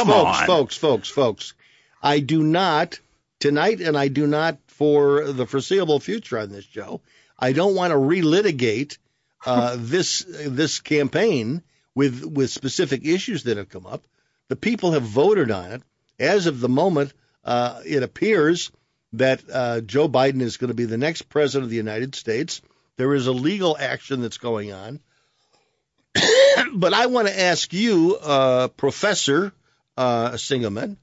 Folks. I do not tonight, and I do not for the foreseeable future on this show. I don't want to relitigate this campaign with specific issues that have come up. The people have voted on it. As of the moment, it appears that Joe Biden is going to be the next president of the United States. There is a legal action that's going on. But I want to ask you, Professor Singelman,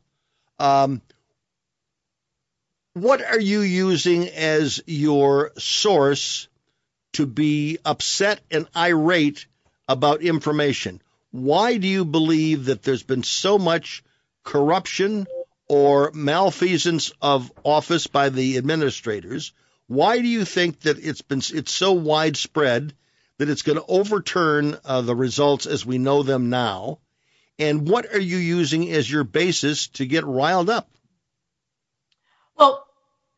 what are you using as your source to be upset and irate about information? Why do you believe that there's been so much corruption or malfeasance of office by the administrators? Why do you think that it's so widespread that it's going to overturn the results as we know them now? And what are you using as your basis to get riled up? Well,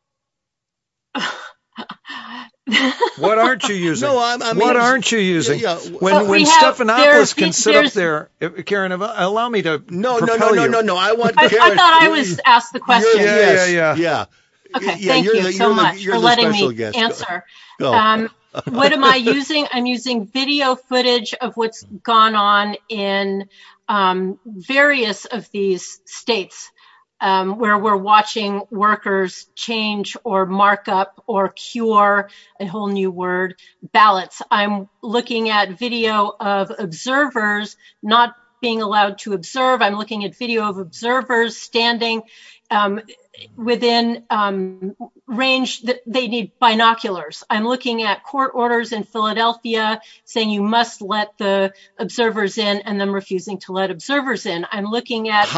what aren't you using? No, what aren't you using? Yeah. When Stephanopoulos can sit up there, Karen, allow me to No. I want Karen. I thought I was asked the question. Yeah. Okay, thank you so much for letting me answer. What am I using? I'm using video footage of what's gone on in various of these states. Where we're watching workers change or mark up or cure, a whole new word, ballots. I'm looking at video of observers not being allowed to observe. I'm looking at video of observers standing within range that they need binoculars. I'm looking at court orders in Philadelphia saying you must let the observers in and them refusing to let observers in. I'm looking at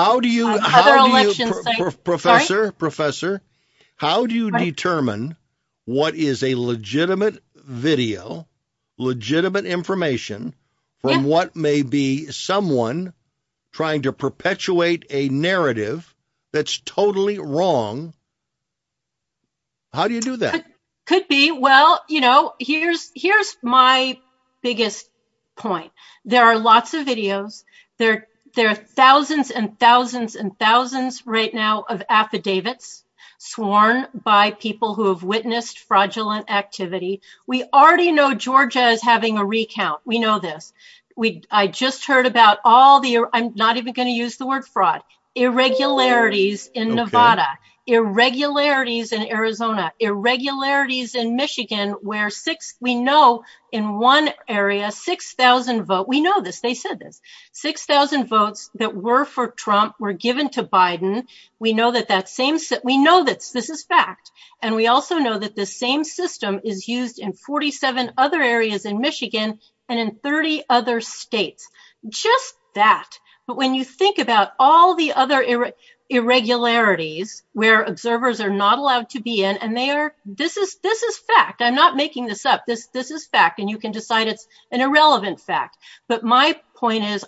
Professor, how do you determine what is a legitimate video, legitimate information from what may be someone trying to perpetuate a narrative that's totally wrong? How do you do that? Could be. Well, here's my biggest point. There are lots of videos. There are thousands and thousands and thousands right now of affidavits sworn by people who have witnessed fraudulent activity. We already know Georgia is having a recount. We know this. I just heard about I'm not even going to use the word fraud, irregularities in Nevada, irregularities in Arizona, irregularities in Michigan, where we know in one area, 6,000 votes, we know this, they said this, 6,000 votes that were for Trump were given to Biden. We know that we know that this is fact. And we also know that the same system is used in 47 other areas in Michigan and in 30 other states. Just that. But when you think about all the other irregularities where observers are not allowed to be in, and this is fact. I'm not making this up. This is fact, and you can decide it's an irrelevant fact. But my point is,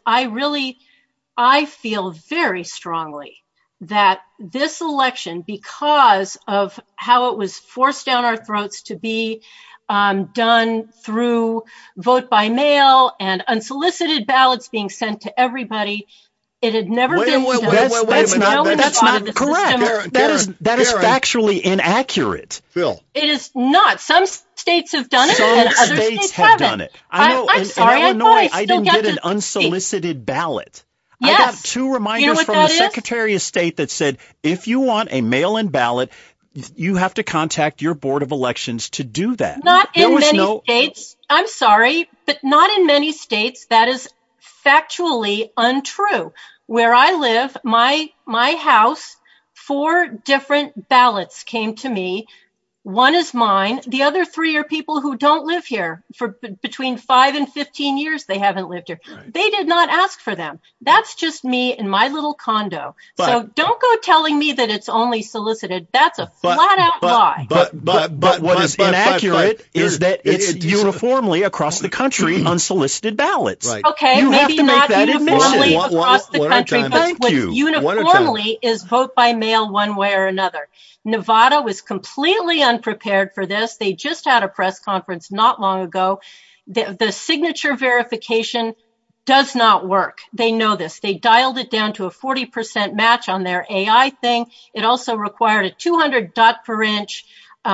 I feel very strongly that this election, because of how it was forced down our throats to be done through vote by mail and unsolicited ballots being sent to everybody. It had never been done. That's not correct. That is factually inaccurate. Phil. It is not. Some states have done it and other states have done it. I know I'm sorry, in Illinois, I didn't get an unsolicited ballot. Yes. I got 2 reminders from the Secretary of State that said, if you want a mail-in ballot, you have to contact your Board of Elections to do that. Not in many states. I'm sorry, but not in many states. That is factually untrue. Where I live, my house, 4 different ballots came to me. 1 is mine. The other 3 are people who don't live here. For between 5 and 15 years, they haven't lived here. Right. They did not ask for them. That's just me in my little condo. So don't go telling me that it's only solicited. That's a flat-out lie. But what is inaccurate is that it's uniformly across the country unsolicited ballots. Right. Okay, maybe not uniformly across the country, but what uniformly is vote by mail one way or another. Nevada was completely unprepared for this. They just had a press conference not long ago. The signature verification does not work. They know this. They dialed it down to a 40% match on their AI thing. It also required a 200 dot per inch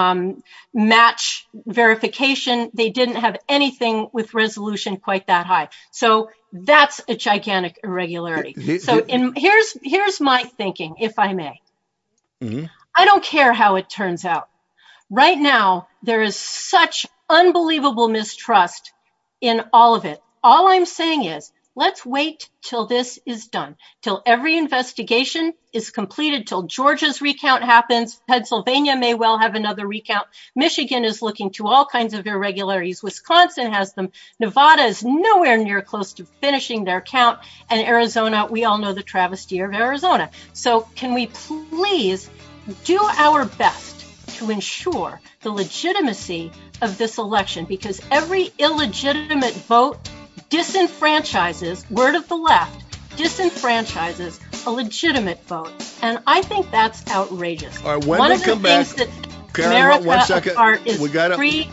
match verification. They didn't have anything with resolution quite that high. So that's a gigantic irregularity. So here's my thinking, if I may. Mm-hmm. I don't care how it turns out. Right now, there is such unbelievable mistrust in all of it. All I'm saying is, let's wait till this is done, till every investigation is completed, till Georgia's recount happens. Pennsylvania may well have another recount. Michigan is looking to all kinds of irregularities. Wisconsin has them. Nevada is nowhere near close to finishing their count. And Arizona, we all know the travesty of Arizona. So can we please do our best to ensure the legitimacy of this election, because every illegitimate vote disenfranchises, word of the left, disenfranchises a legitimate vote. And I think that's outrageous. All right, when we come back, Karen, 1 second. We got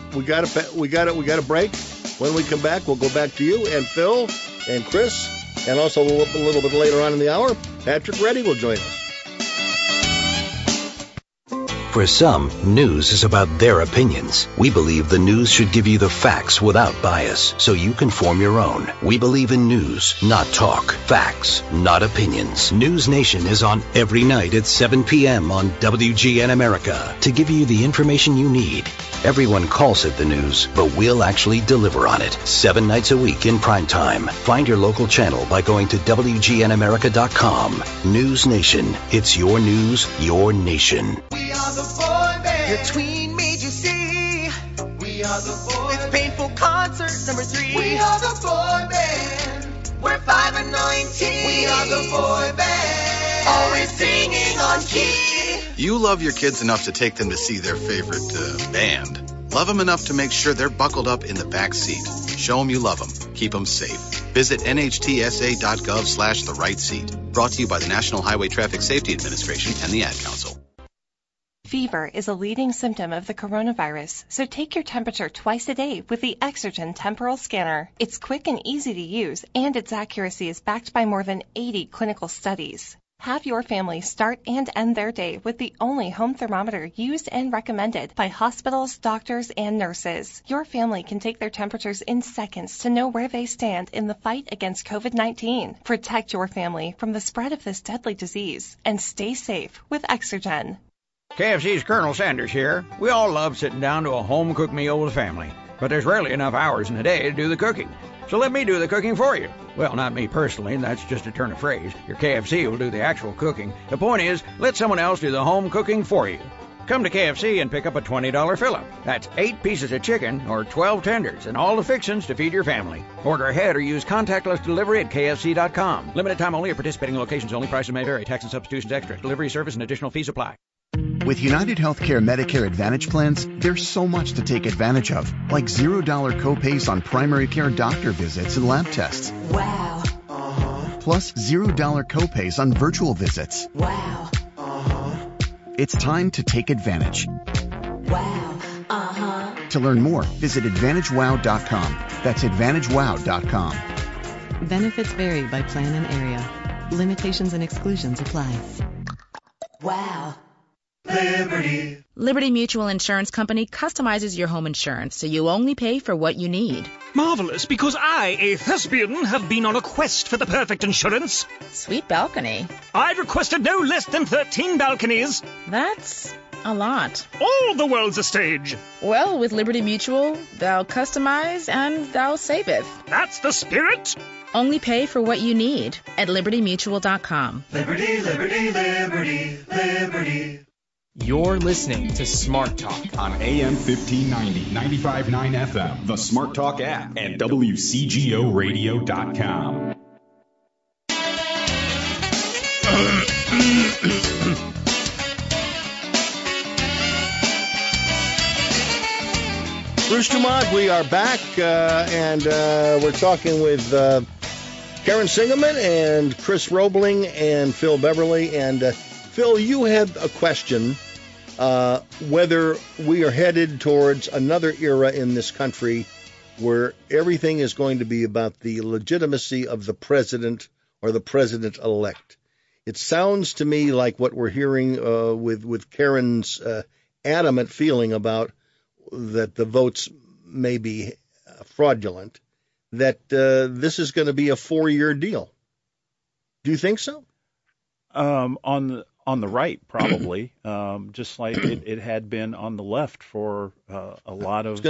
a break. When we come back, we'll go back to you and Phil and Chris, and also a little bit later on in the hour, Patrick Reddy will join us. For some, news is about their opinions. We believe the news should give you the facts without bias, so you can form your own. We believe in news, not talk. Facts, not opinions. News Nation is on every night at 7 p.m. on WGN America to give you the information you need. Everyone calls it the news, but we'll actually deliver on it 7 nights a week in prime time. Find your local channel by going to WGNAmerica.com. News Nation. It's your news, your nation. We are the boy band. Your tween made you see. We are the boy band. It's Painful Concert number 3. We are the boy band. We're 5 and 19. We are the boy band. Always singing on key. You love your kids enough to take them to see their favorite band. Love them enough to make sure they're buckled up in the back seat. Show them you love them. Keep them safe. Visit nhtsa.gov/the right seat. Brought to you by the National Highway Traffic Safety Administration and the Ad Council. Fever is a leading symptom of the coronavirus, so take your temperature twice a day with the Exergen Temporal Scanner. It's quick and easy to use, and its accuracy is backed by more than 80 clinical studies. Have your family start and end their day with the only home thermometer used and recommended by hospitals, doctors, and nurses. Your family can take their temperatures in seconds to know where they stand in the fight against COVID-19. Protect your family from the spread of this deadly disease and stay safe with Exergen. KFC's Colonel Sanders here. We all love sitting down to a home-cooked meal with family, but there's rarely enough hours in the day to do the cooking. So let me do the cooking for you. Well, not me personally, that's just a turn of phrase. Your KFC will do the actual cooking. The point is, let someone else do the home cooking for you. Come to KFC and pick up a $20 fill-up. That's 8 pieces of chicken or 12 tenders and all the fixings to feed your family. Order ahead or use contactless delivery at KFC.com. Limited time only at participating locations only. Prices may vary. Tax and substitutions extra. Delivery service and additional fees apply. With United Healthcare Medicare Advantage plans, there's so much to take advantage of, like $0 copays on primary care doctor visits and lab tests. Wow. Plus $0 copays on virtual visits. Wow. It's time to take advantage. Wow. To learn more, visit AdvantageWow.com. That's AdvantageWow.com. Benefits vary by plan and area. Limitations and exclusions apply. Wow. Liberty. Liberty Mutual Insurance Company customizes your home insurance so you only pay for what you need. Marvelous, because I, a thespian, have been on a quest for the perfect insurance. Sweet balcony. I've requested no less than 13 balconies. That's a lot. All the world's a stage. Well, with Liberty Mutual, thou customize and thou saveth. That's the spirit. Only pay for what you need at libertymutual.com. Liberty, liberty, liberty, liberty. You're listening to Smart Talk on AM 1590, 95.9 FM, the Smart Talk app, and WCGORadio.com. Bruce Dumont, we are back, and we're talking with Karen Singerman and Chris Roebling and Phil Beverly. And Phil, you had a question whether we are headed towards another era in this country where everything is going to be about the legitimacy of the president or the president-elect. It sounds to me like what we're hearing with Karen's adamant feeling about that the votes may be fraudulent, that this is going to be a 4-year deal. Do you think so? On the right, probably, just like it had been on the left for a lot of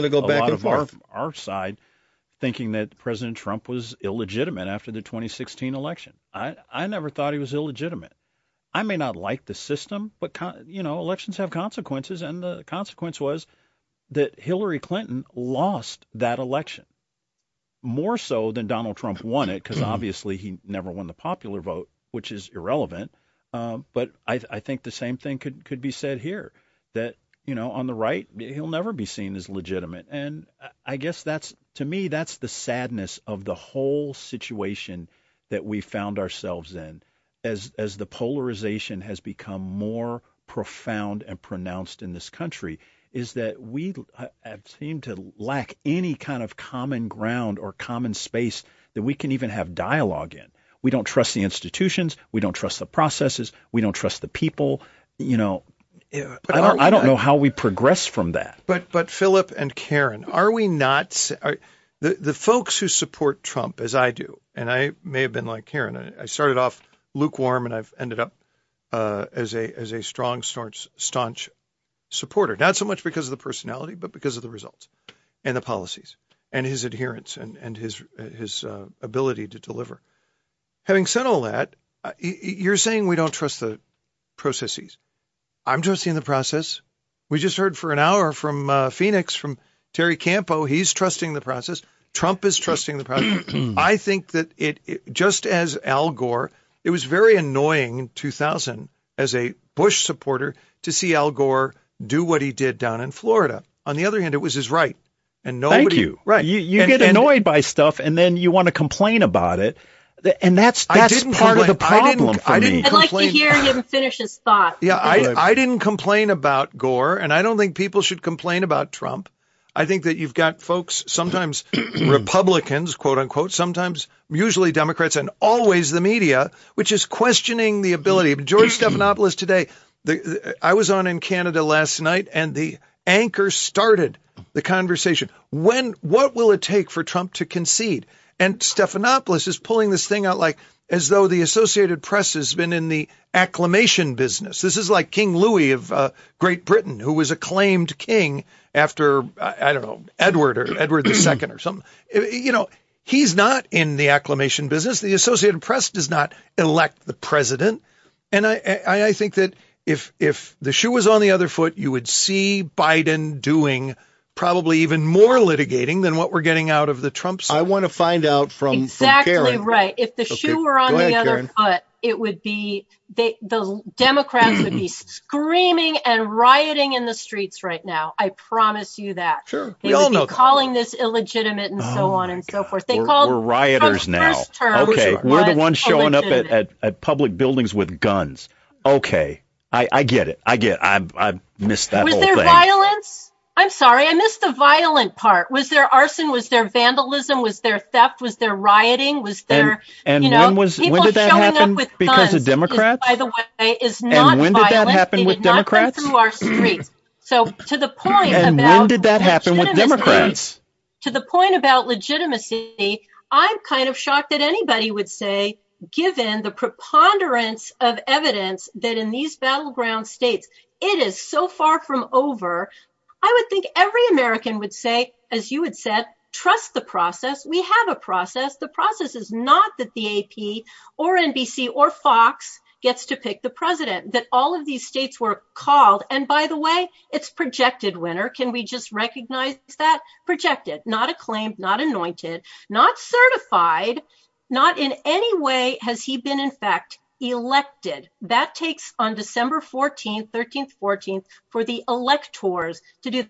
our side, thinking that President Trump was illegitimate after the 2016 election. I never thought he was illegitimate. I may not like the system, but elections have consequences, and the consequence was that Hillary Clinton lost that election, more so than Donald Trump won it, because obviously he never won the popular vote, which is irrelevant. But I think the same thing could be said here, that, on the right, he'll never be seen as legitimate. And I guess that's the sadness of the whole situation that we found ourselves in, as the polarization has become more profound and pronounced in this country, is that we have seemed to lack any kind of common ground or common space that we can even have dialogue in. We don't trust the institutions. We don't trust the processes. We don't trust the people. I don't know how we progress from that. But Philip and Karen, are we not the folks who support Trump, as I do, and I may have been like Karen. I started off lukewarm, and I've ended up as a strong, staunch supporter. Not so much because of the personality, but because of the results and the policies and his adherence and his ability to deliver. Having said all that, you're saying we don't trust the processes. I'm trusting the process. We just heard for an hour from Phoenix, from Terry Campo. He's trusting the process. Trump is trusting the process. I think that it just as Al Gore, it was very annoying in 2000 as a Bush supporter to see Al Gore do what he did down in Florida. On the other hand, it was his right. And nobody, Thank you. Right. You get annoyed by stuff, and then you want to complain about it. And that's part of the problem for me. I'd like to hear him finish his thought. Yeah, I didn't complain about Gore, and I don't think people should complain about Trump. I think that you've got folks, sometimes Republicans, quote unquote, sometimes usually Democrats, and always the media, which is questioning the ability. George Stephanopoulos today, I was on in Canada last night, and the anchor started the conversation. What will it take for Trump to concede? And Stephanopoulos is pulling this thing out like as though the Associated Press has been in the acclamation business. This is like King Louis of Great Britain, who was acclaimed king after, I don't know, Edward II or something. You know, he's not in the acclamation business. The Associated Press does not elect the president. And I think that if the shoe was on the other foot, you would see Biden doing probably even more litigating than what we're getting out of the Trump side. I want to find out from exactly Karen. Right. If the shoe were on the other foot, it would be the Democrats would be screaming and rioting in the streets right now. I promise you that. Sure. They would be calling this illegitimate and so on and so forth. We're rioters now. Okay. We're the ones showing up at public buildings with guns. Okay. I get it. I missed that whole thing. Was there violence? I'm sorry, I missed the violent part. Was there arson? Was there vandalism? Was there theft? Was there rioting? Was there, when did that happen? Because of Democrats? By the way, is not and when violent. Did that happen with Democrats? Through our streets. So to the point and about when did that happen with Democrats? To the point about legitimacy, I'm kind of shocked that anybody would say, given the preponderance of evidence that in these battleground states, it is so far from over. I would think every American would say, as you had said, trust the process. We have a process. The process is not that the AP or NBC or Fox gets to pick the president, that all of these states were called. And by the way, it's projected winner. Can we just recognize that? Projected, not acclaimed, not anointed, not certified, not in any way has he been, in fact, elected. That takes on December 14th, 13th, 14th for the electors to do.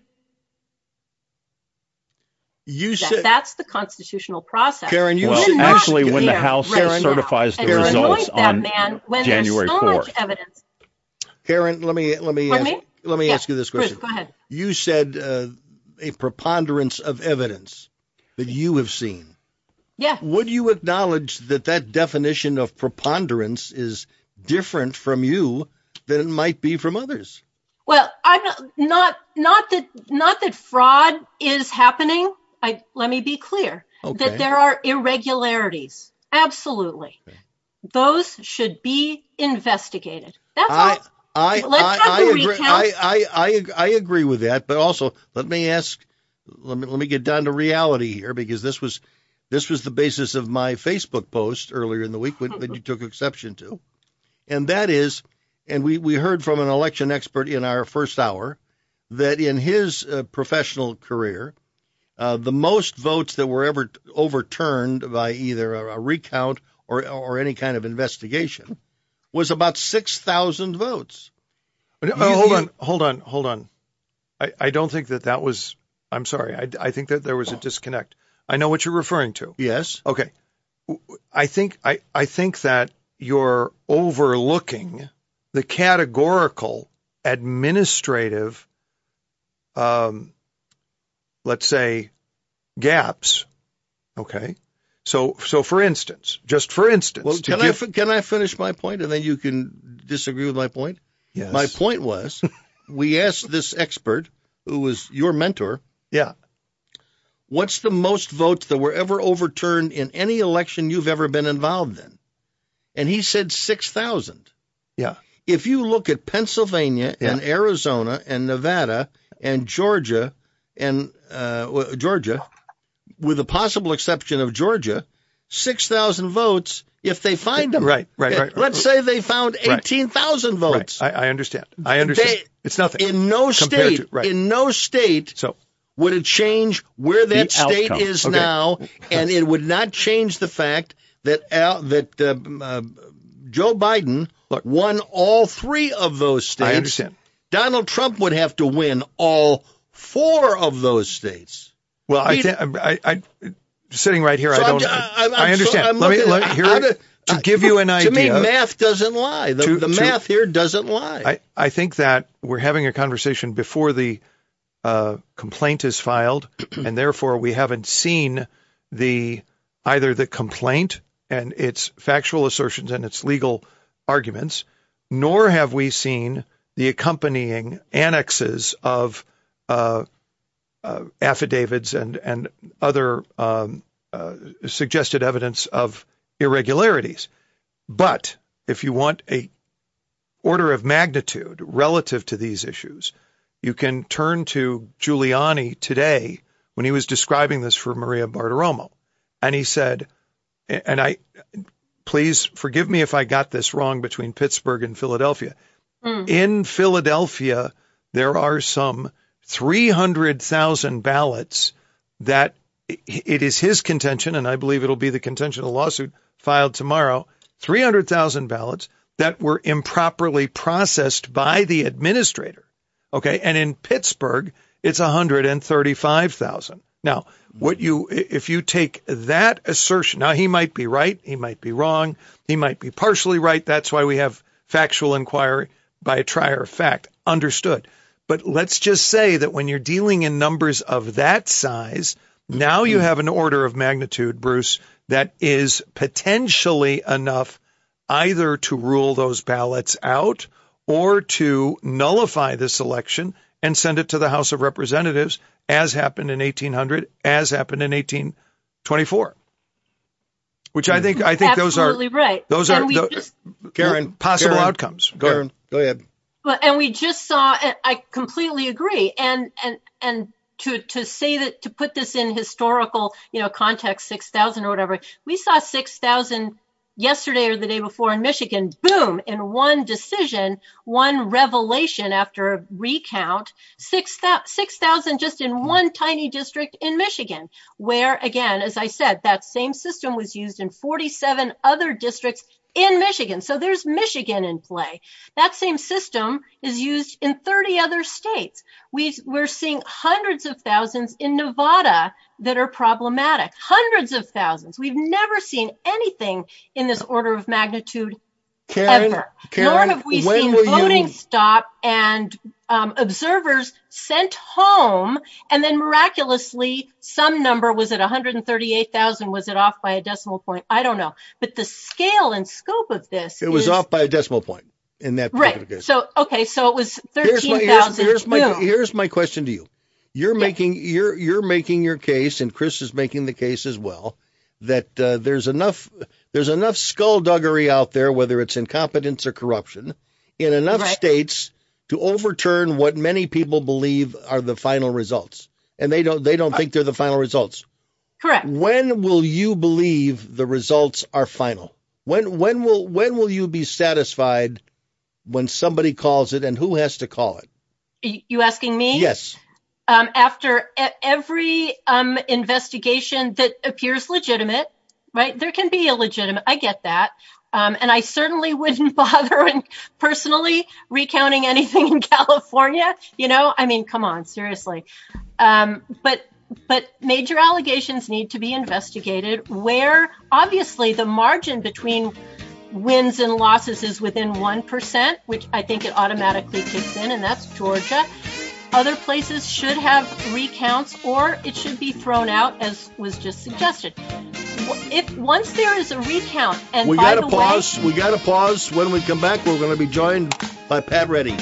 That's the constitutional process. Karen, actually, when the House certifies the results on January 4th. Karen, let me ask you this question. Bruce, go ahead. You said a preponderance of evidence that you have seen. Yeah. Would you acknowledge that definition of preponderance is different from you than it might be from others? Well, I'm not that fraud is happening. Let me be clear that there are irregularities. Absolutely. Okay. Those should be investigated. That's all. I agree with that, but also let me get down to reality here, because this was the basis of my Facebook post earlier in the week that you took exception to. And that is, and we heard from an election expert in our first hour, that in his professional career, the most votes that were ever overturned by either a recount or any kind of investigation was about 6,000 votes. Hold on. I don't think that was, I'm sorry, I think that there was a disconnect. I know what you're referring to. Yes. Okay. I think that you're overlooking the categorical administrative, let's say, gaps. Okay. So for instance, well, can I finish my point and then you can disagree with my point? Yes. My point was, we asked this expert who was your mentor. Yeah. What's the most votes that were ever overturned in any election you've ever been involved in? And he said 6,000. Yeah. If you look at Pennsylvania and Arizona and Nevada and Georgia, with the possible exception of Georgia, 6,000 votes if they find them. Right. Let's say they found 18,000 votes. Right. I understand. It's nothing. In no state. So would it change where that state is now? And it would not change the fact that Joe Biden won all three of those states. I understand. Donald Trump would have to win all four of those states. Well, I sitting right here, I understand. To give you an idea. To me, math doesn't lie. The math here doesn't lie. I think that we're having a conversation before the complaint is filed, and therefore we haven't seen either the complaint and its factual assertions and its legal arguments, nor have we seen the accompanying annexes of affidavits and other suggested evidence of irregularities. But if you want a order of magnitude relative to these issues, you can turn to Giuliani today when he was describing this for Maria Bartiromo. And he said, and please forgive me if I got this wrong between Pittsburgh and Philadelphia. In Philadelphia, there are some 300,000 ballots that it is his contention, and I believe it'll be the contention of the lawsuit filed tomorrow, 300,000 ballots that were improperly processed by the administrator. Okay. And in Pittsburgh, it's 135,000. Now, if you take that assertion, now he might be right, he might be wrong, he might be partially right. That's why we have factual inquiry by a trier of fact. Understood. But let's just say that when you're dealing in numbers of that size, now you have an order of magnitude, Bruce, that is potentially enough either to rule those ballots out or to nullify this election and send it to the House of Representatives, as happened in 1800, as happened in 1824. Which I think those are right. Those are Karen, possible outcomes. Go ahead. Well, and we just saw, and I completely agree. And to say that, to put this in historical, context, 6,000 or whatever, we saw 6,000 yesterday or the day before in Michigan, boom, in one decision, one revelation after a recount, 6,000 just in one tiny district in Michigan, where, again, as I said, that same system was used in 47 other districts in Michigan. So there's Michigan in play. That same system is used in 30 other states. We're seeing hundreds of thousands in Nevada that are problematic. Hundreds of thousands. We've never seen anything in this order of magnitude ever. Nor have we seen voting stop and observers sent home, and then miraculously some number, was it 138,000? Was it off by a decimal point? I don't know. But the scale and scope of this was off by a decimal point in that particular case. So it was 13,000. Here's my question to you. You're making your case, and Chris is making the case as well, that there's enough skullduggery out there, whether it's incompetence or corruption, in enough states to overturn what many people believe are the final results, and they don't think they're the final results. Correct. When will you believe the results are final? When will you be satisfied when somebody calls it, and who has to call it? You asking me? Yes. After every investigation that appears legitimate, right? There can be illegitimate. I get that. And I certainly wouldn't bother in personally recounting anything in California. Come on, seriously. But major allegations need to be investigated where obviously the margin between wins and losses is within 1%, which I think it automatically kicks in, and that's Georgia. Other places should have recounts, or it should be thrown out, as was just suggested. Once there is a recount, and we got to pause. We got to pause. When we come back, we're going to be joined by Pat Reddy.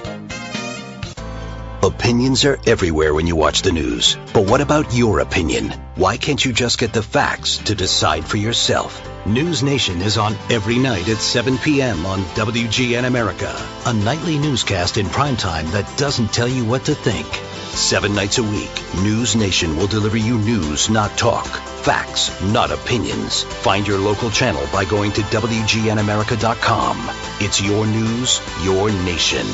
Opinions are everywhere when you watch the news. But what about your opinion? Why can't you just get the facts to decide for yourself? News Nation is on every night at 7 p.m. on WGN America, a nightly newscast in primetime that doesn't tell you what to think. 7 nights a week, News Nation will deliver you news, not talk. Facts, not opinions. Find your local channel by going to WGNAmerica.com. It's your news, your nation.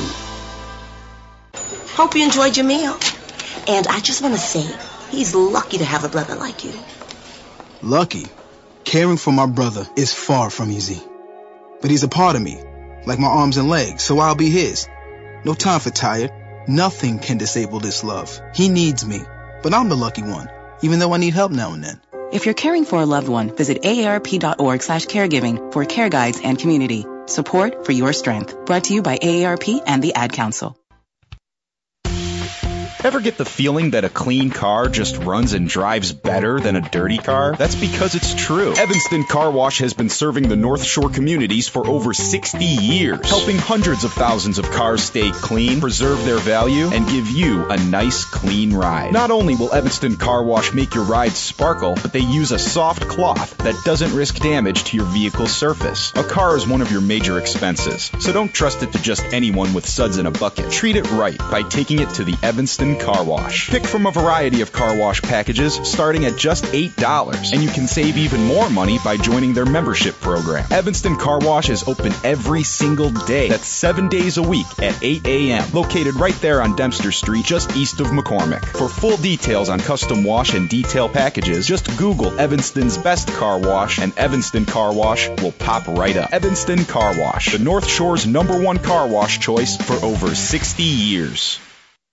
Hope you enjoyed your meal. And I just want to say, he's lucky to have a brother like you. Lucky? Caring for my brother is far from easy. But he's a part of me, like my arms and legs, so I'll be his. No time for tired. Nothing can disable this love. He needs me, but I'm the lucky one, even though I need help now and then. If you're caring for a loved one, visit aarp.org/caregiving for care guides and community. Support for your strength. Brought to you by AARP and the Ad Council. Ever get the feeling that a clean car just runs and drives better than a dirty car? That's because it's true. Evanston Car Wash has been serving the North Shore communities for over 60 years, helping hundreds of thousands of cars stay clean, preserve their value, and give you a nice, clean ride. Not only will Evanston Car Wash make your ride sparkle, but they use a soft cloth that doesn't risk damage to your vehicle's surface. A car is one of your major expenses, so don't trust it to just anyone with suds in a bucket. Treat it right by taking it to the Evanston Car Wash. Pick from a variety of car wash packages starting at just $8, and you can save even more money by joining their membership program. Evanston Car Wash is open every single day. That's 7 days a week at 8 a.m. Located right there on Dempster Street, just east of McCormick. For full details on custom wash and detail packages, just Google Evanston's Best Car Wash, and Evanston Car Wash will pop right up. Evanston Car Wash, the North Shore's #1 car wash choice for over 60 years.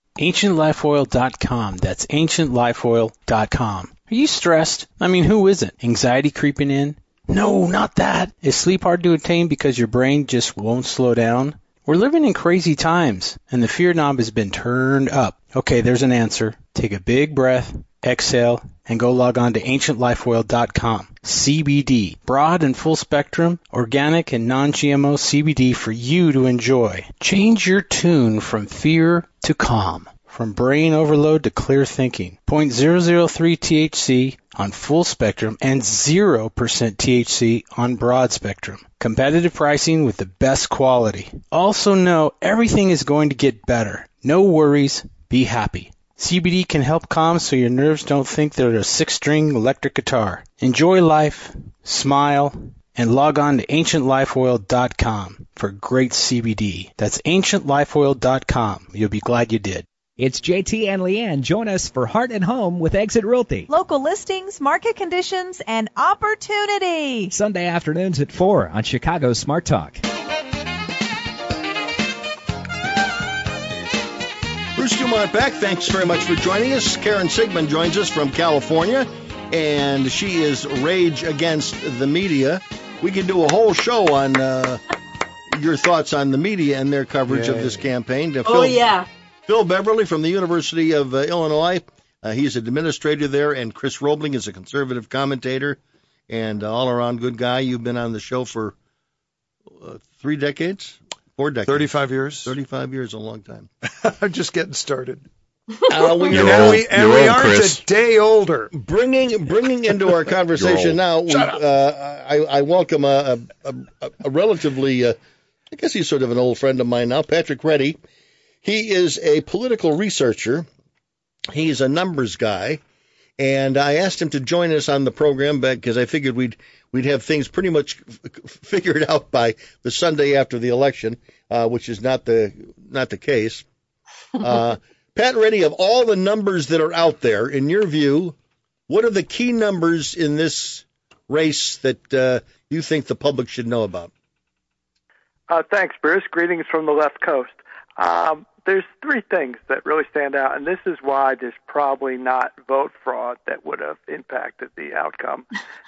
AncientLifeOil.com. That's AncientLifeOil.com. Are you stressed? I mean, who isn't? Anxiety creeping in? No, not that. Is sleep hard to attain because your brain just won't slow down? We're living in crazy times, and the fear knob has been turned up. Okay, there's an answer. Take a big breath, exhale, and go log on to AncientLifeOil.com. CBD, broad and full spectrum, organic and non-GMO CBD for you to enjoy. Change your tune from fear to calm, from brain overload to clear thinking. 0.003 THC on full spectrum and 0% THC on broad spectrum. Competitive pricing with the best quality. Also know everything is going to get better. No worries, be happy. CBD can help calm so your nerves don't think they're a 6-string electric guitar. Enjoy life, smile, and log on to AncientLifeOil.com for great CBD. That's AncientLifeOil.com. You'll be glad you did. It's JT and Leanne. Join us for Heart and Home with Exit Realty. Local listings, market conditions, and opportunity. Sunday afternoons at 4 on Chicago Smart Talk. Bruce Dumont back. Thanks very much for joining us. Karen Sigmund joins us from California, and she is Rage Against the Media. We could do a whole show on your thoughts on the media and their coverage of this campaign. Phil Beverly from the University of Illinois. He's an administrator there, and Chris Roebling is a conservative commentator and all-around good guy. You've been on the show for 3 decades? 4 decades. 35 years. 35 years, a long time. I'm just getting started. We aren't a day older. Bringing into our conversation now, I welcome a relatively, I guess he's sort of an old friend of mine now, Patrick Reddy. He is a political researcher. He's a numbers guy. And I asked him to join us on the program because I figured we'd have things pretty much figured out by the Sunday after the election, which is not the case. Pat Reddy, of all the numbers that are out there, in your view, what are the key numbers in this race that you think the public should know about? Thanks, Bruce. Greetings from the left coast. There's 3 things that really stand out, and this is why there's probably not vote fraud that would have impacted the outcome.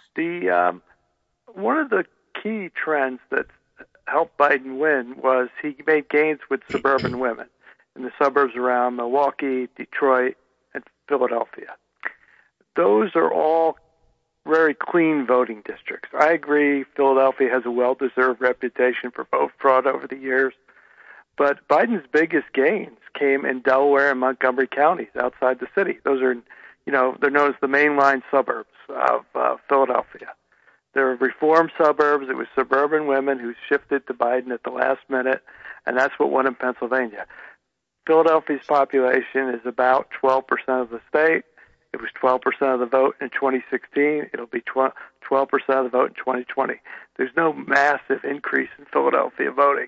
One of the key trends that helped Biden win was he made gains with suburban women in the suburbs around Milwaukee, Detroit, and Philadelphia. Those are all very clean voting districts. I agree Philadelphia has a well-deserved reputation for vote fraud over the years. But Biden's biggest gains came in Delaware and Montgomery counties outside the city. Those are, they're known as the mainline suburbs of Philadelphia. They're reform suburbs. It was suburban women who shifted to Biden at the last minute, and that's what won in Pennsylvania. Philadelphia's population is about 12% of the state. It was 12% of the vote in 2016. It'll be 12% of the vote in 2020. There's no massive increase in Philadelphia voting.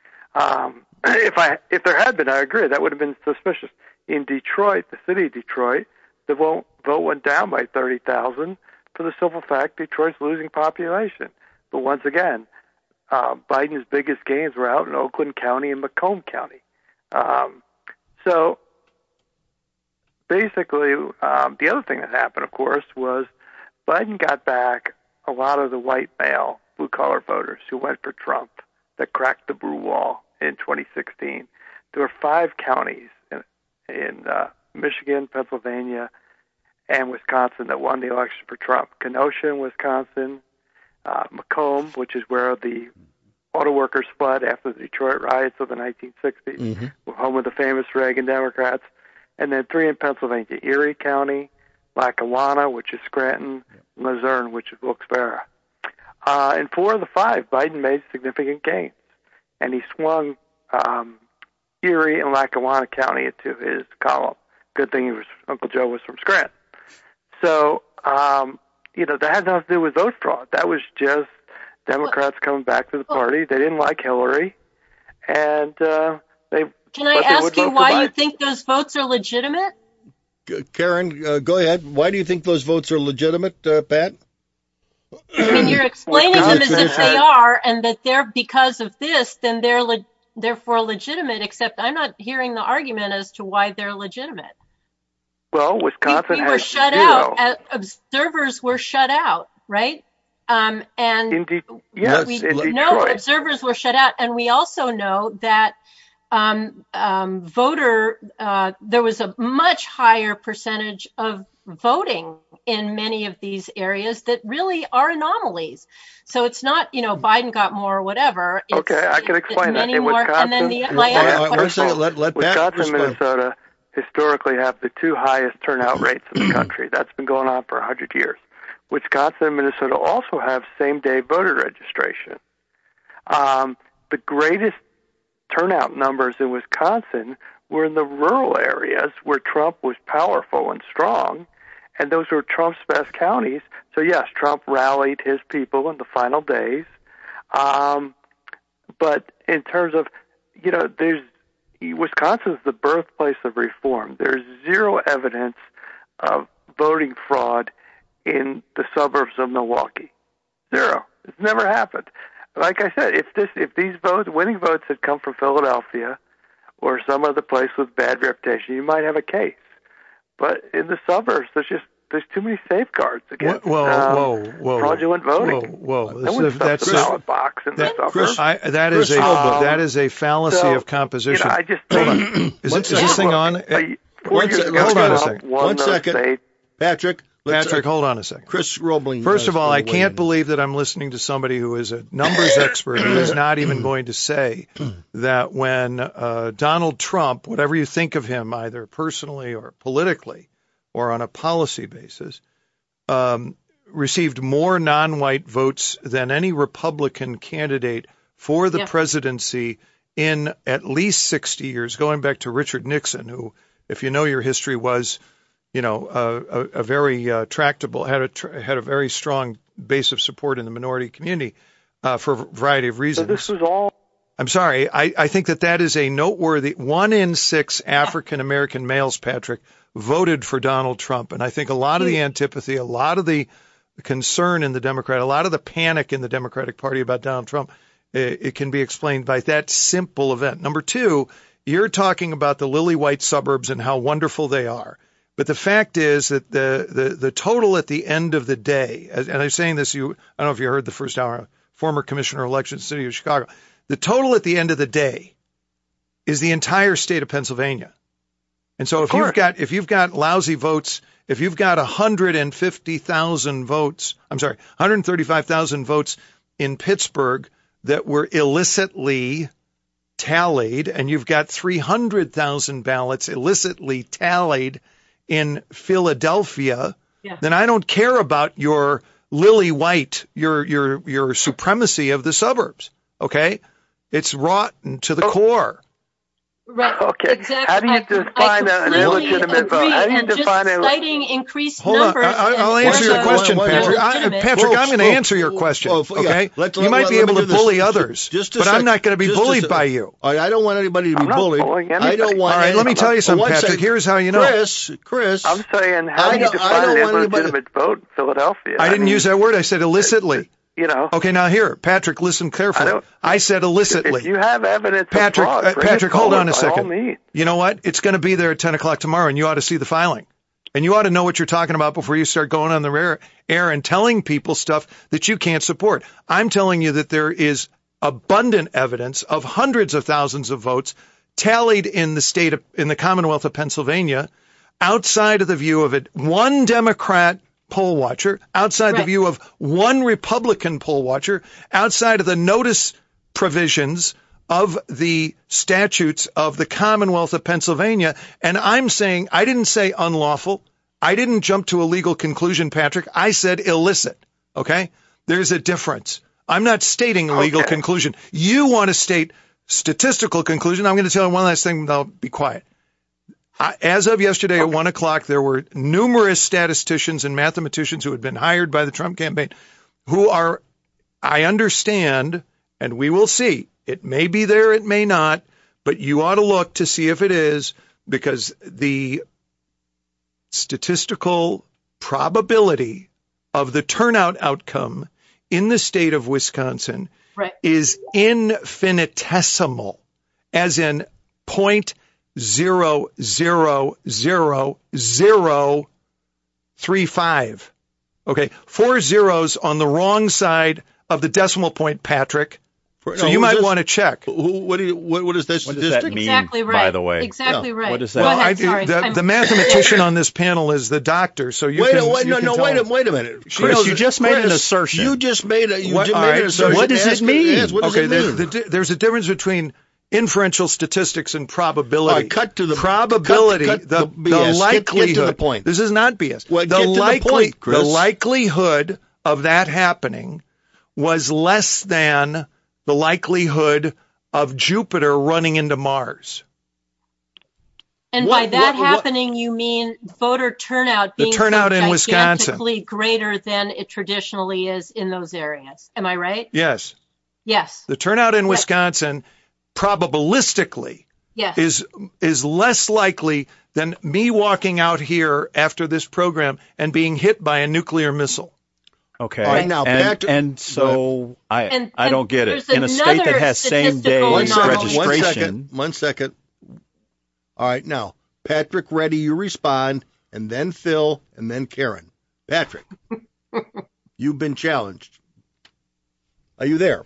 If there had been, I agree, that would have been suspicious. In Detroit, the city of Detroit, the vote went down by 30,000 for the simple fact Detroit's losing population. But once again, Biden's biggest gains were out in Oakland County and Macomb County. So basically, the other thing that happened, of course, was Biden got back a lot of the white male blue-collar voters who went for Trump that cracked the blue wall in 2016. There were 5 counties in Michigan, Pennsylvania, and Wisconsin that won the election for Trump. Kenosha in Wisconsin, Macomb, which is where the auto workers fled after the Detroit riots of the 1960s, home of the famous Reagan Democrats, and then 3 in Pennsylvania, Erie County, Lackawanna, which is Scranton, Luzerne, which is Wilkes-Barre. In 4 of the 5, Biden made significant gains, and he swung Erie and Lackawanna County into his column. Good thing Uncle Joe was from Scranton. So, that had nothing to do with vote fraud. That was just Democrats coming back to the party. They didn't like Hillary, and they. Can I ask you why you think those votes are legitimate? Karen, go ahead. Why do you think those votes are legitimate, Pat? I mean, you're explaining them as if they are, and that they're because of this, then they're therefore legitimate. Except I'm not hearing the argument as to why they're legitimate. Well, Wisconsin we were shut out. Observers were shut out, right? And indeed, yes, observers were shut out, and we also know that there was a much higher percentage of voting in many of these areas that really are anomalies. So it's not, Biden got more or whatever. Okay, I can explain that. In Wisconsin, and then Wisconsin and Minnesota historically have the 2 highest turnout rates in the country. That's been going on for 100 years. Wisconsin and Minnesota also have same-day voter registration. The greatest turnout numbers in Wisconsin were in the rural areas where Trump was powerful and strong, and those were Trump's best counties. So, yes, Trump rallied his people in the final days. But in terms of, Wisconsin is the birthplace of reform. There's zero evidence of voting fraud in the suburbs of Milwaukee. Zero. It's never happened. Like I said, if these winning votes had come from Philadelphia or some other place with bad reputation, you might have a case. But in the suburbs, there's too many safeguards against fraudulent voting. That's a ballot box in the suburbs. That is a fallacy of composition. Hold on. Is this thing on? Hold on a second. 1 second. Patrick, hold on a second. Chris Roebling. First of all, I can't believe that I'm listening to somebody who is a numbers expert who is not even going to say that when Donald Trump, whatever you think of him, either personally or politically or on a policy basis, received more non-white votes than any Republican candidate for the presidency in at least 60 years, going back to Richard Nixon, who, if you know your history, was a very tractable, had a very strong base of support in the minority community for a variety of reasons. So this was all. I'm sorry. I think that is a noteworthy. 1 in 6 African American males, Patrick, voted for Donald Trump, and I think a lot of the antipathy, a lot of the concern in the Democrat, a lot of the panic in the Democratic Party about Donald Trump, it can be explained by that simple event. Number 2, you're talking about the lily white suburbs and how wonderful they are. But the fact is that the total at the end of the day, and I'm saying this, I don't know if you heard the first hour, former commissioner of elections, city of Chicago, the total at the end of the day is the entire state of Pennsylvania. And so if you've got lousy votes, if you've got 135,000 votes in Pittsburgh that were illicitly tallied, and you've got 300,000 ballots illicitly tallied in Philadelphia, then I don't care about your lily white, your supremacy of the suburbs. Okay? It's rotten to the core. Right. Okay. Exactly. How do you define an illegitimate vote? How do you define it? Citing increased Hold numbers. I'll answer your question, Patrick. Patrick, I'm going to answer your question. Okay. You might be able to bully others, but I'm not going to be bullied by you. I don't want anybody to be bullied. I don't want. All right. Let me tell you something, Patrick. Here's how you know. Chris. I'm saying, how do you define an illegitimate vote in Philadelphia? I didn't use that word. I said illicitly. Okay, now here, Patrick, listen carefully. I said illicitly. If you have evidence Patrick, of fraud, Patrick, hold on a second. You know what? It's going to be there at 10 o'clock tomorrow, and you ought to see the filing. And you ought to know what you're talking about before you start going on the air and telling people stuff that you can't support. I'm telling you that there is abundant evidence of hundreds of thousands of votes tallied in the Commonwealth of Pennsylvania outside of the view of one Democrat poll watcher, outside the view of one Republican poll watcher, outside of the notice provisions of the statutes of the Commonwealth of Pennsylvania. And I'm saying, I didn't say unlawful. I didn't jump to a legal conclusion, Patrick. I said illicit. Okay? There's a difference. I'm not stating a legal conclusion. You want to state statistical conclusion. I'm going to tell you one last thing, and I'll be quiet. As of yesterday at 1 o'clock, there were numerous statisticians and mathematicians who had been hired by the Trump campaign who are, I understand, and we will see. It may be there, it may not, but you ought to look to see if it is, because the statistical probability of the turnout outcome in the state of Wisconsin is infinitesimal, as in 0.00035. Okay, 4 zeros on the wrong side of the decimal point, Patrick. So you might want to check. What is this statistic? What does that mean, exactly right. By the way? Exactly right. What does that mean? The mathematician on this panel is the doctor, so you wait can a minute. Chris, you just made an assertion. You just made an assertion. What does it mean? What does it mean? There's a difference between inferential statistics and probability. All right, cut to the probability, the likelihood. Get to the point. This is not BS. Well, get to the point, Chris. The likelihood of that happening was less than the likelihood of Jupiter running into Mars. And by that happening, you mean voter turnout being gigantically greater than it traditionally is in those areas. Am I right? Yes. Yes. The turnout in Wisconsin, probabilistically, is less likely than me walking out here after this program and being hit by a nuclear missile. Okay. All right, now, and so I don't get it. In a state that has same-day registration. One second. All right, now, Patrick, ready, you respond, and then Phil, and then Karen. Patrick, you've been challenged. Are you there?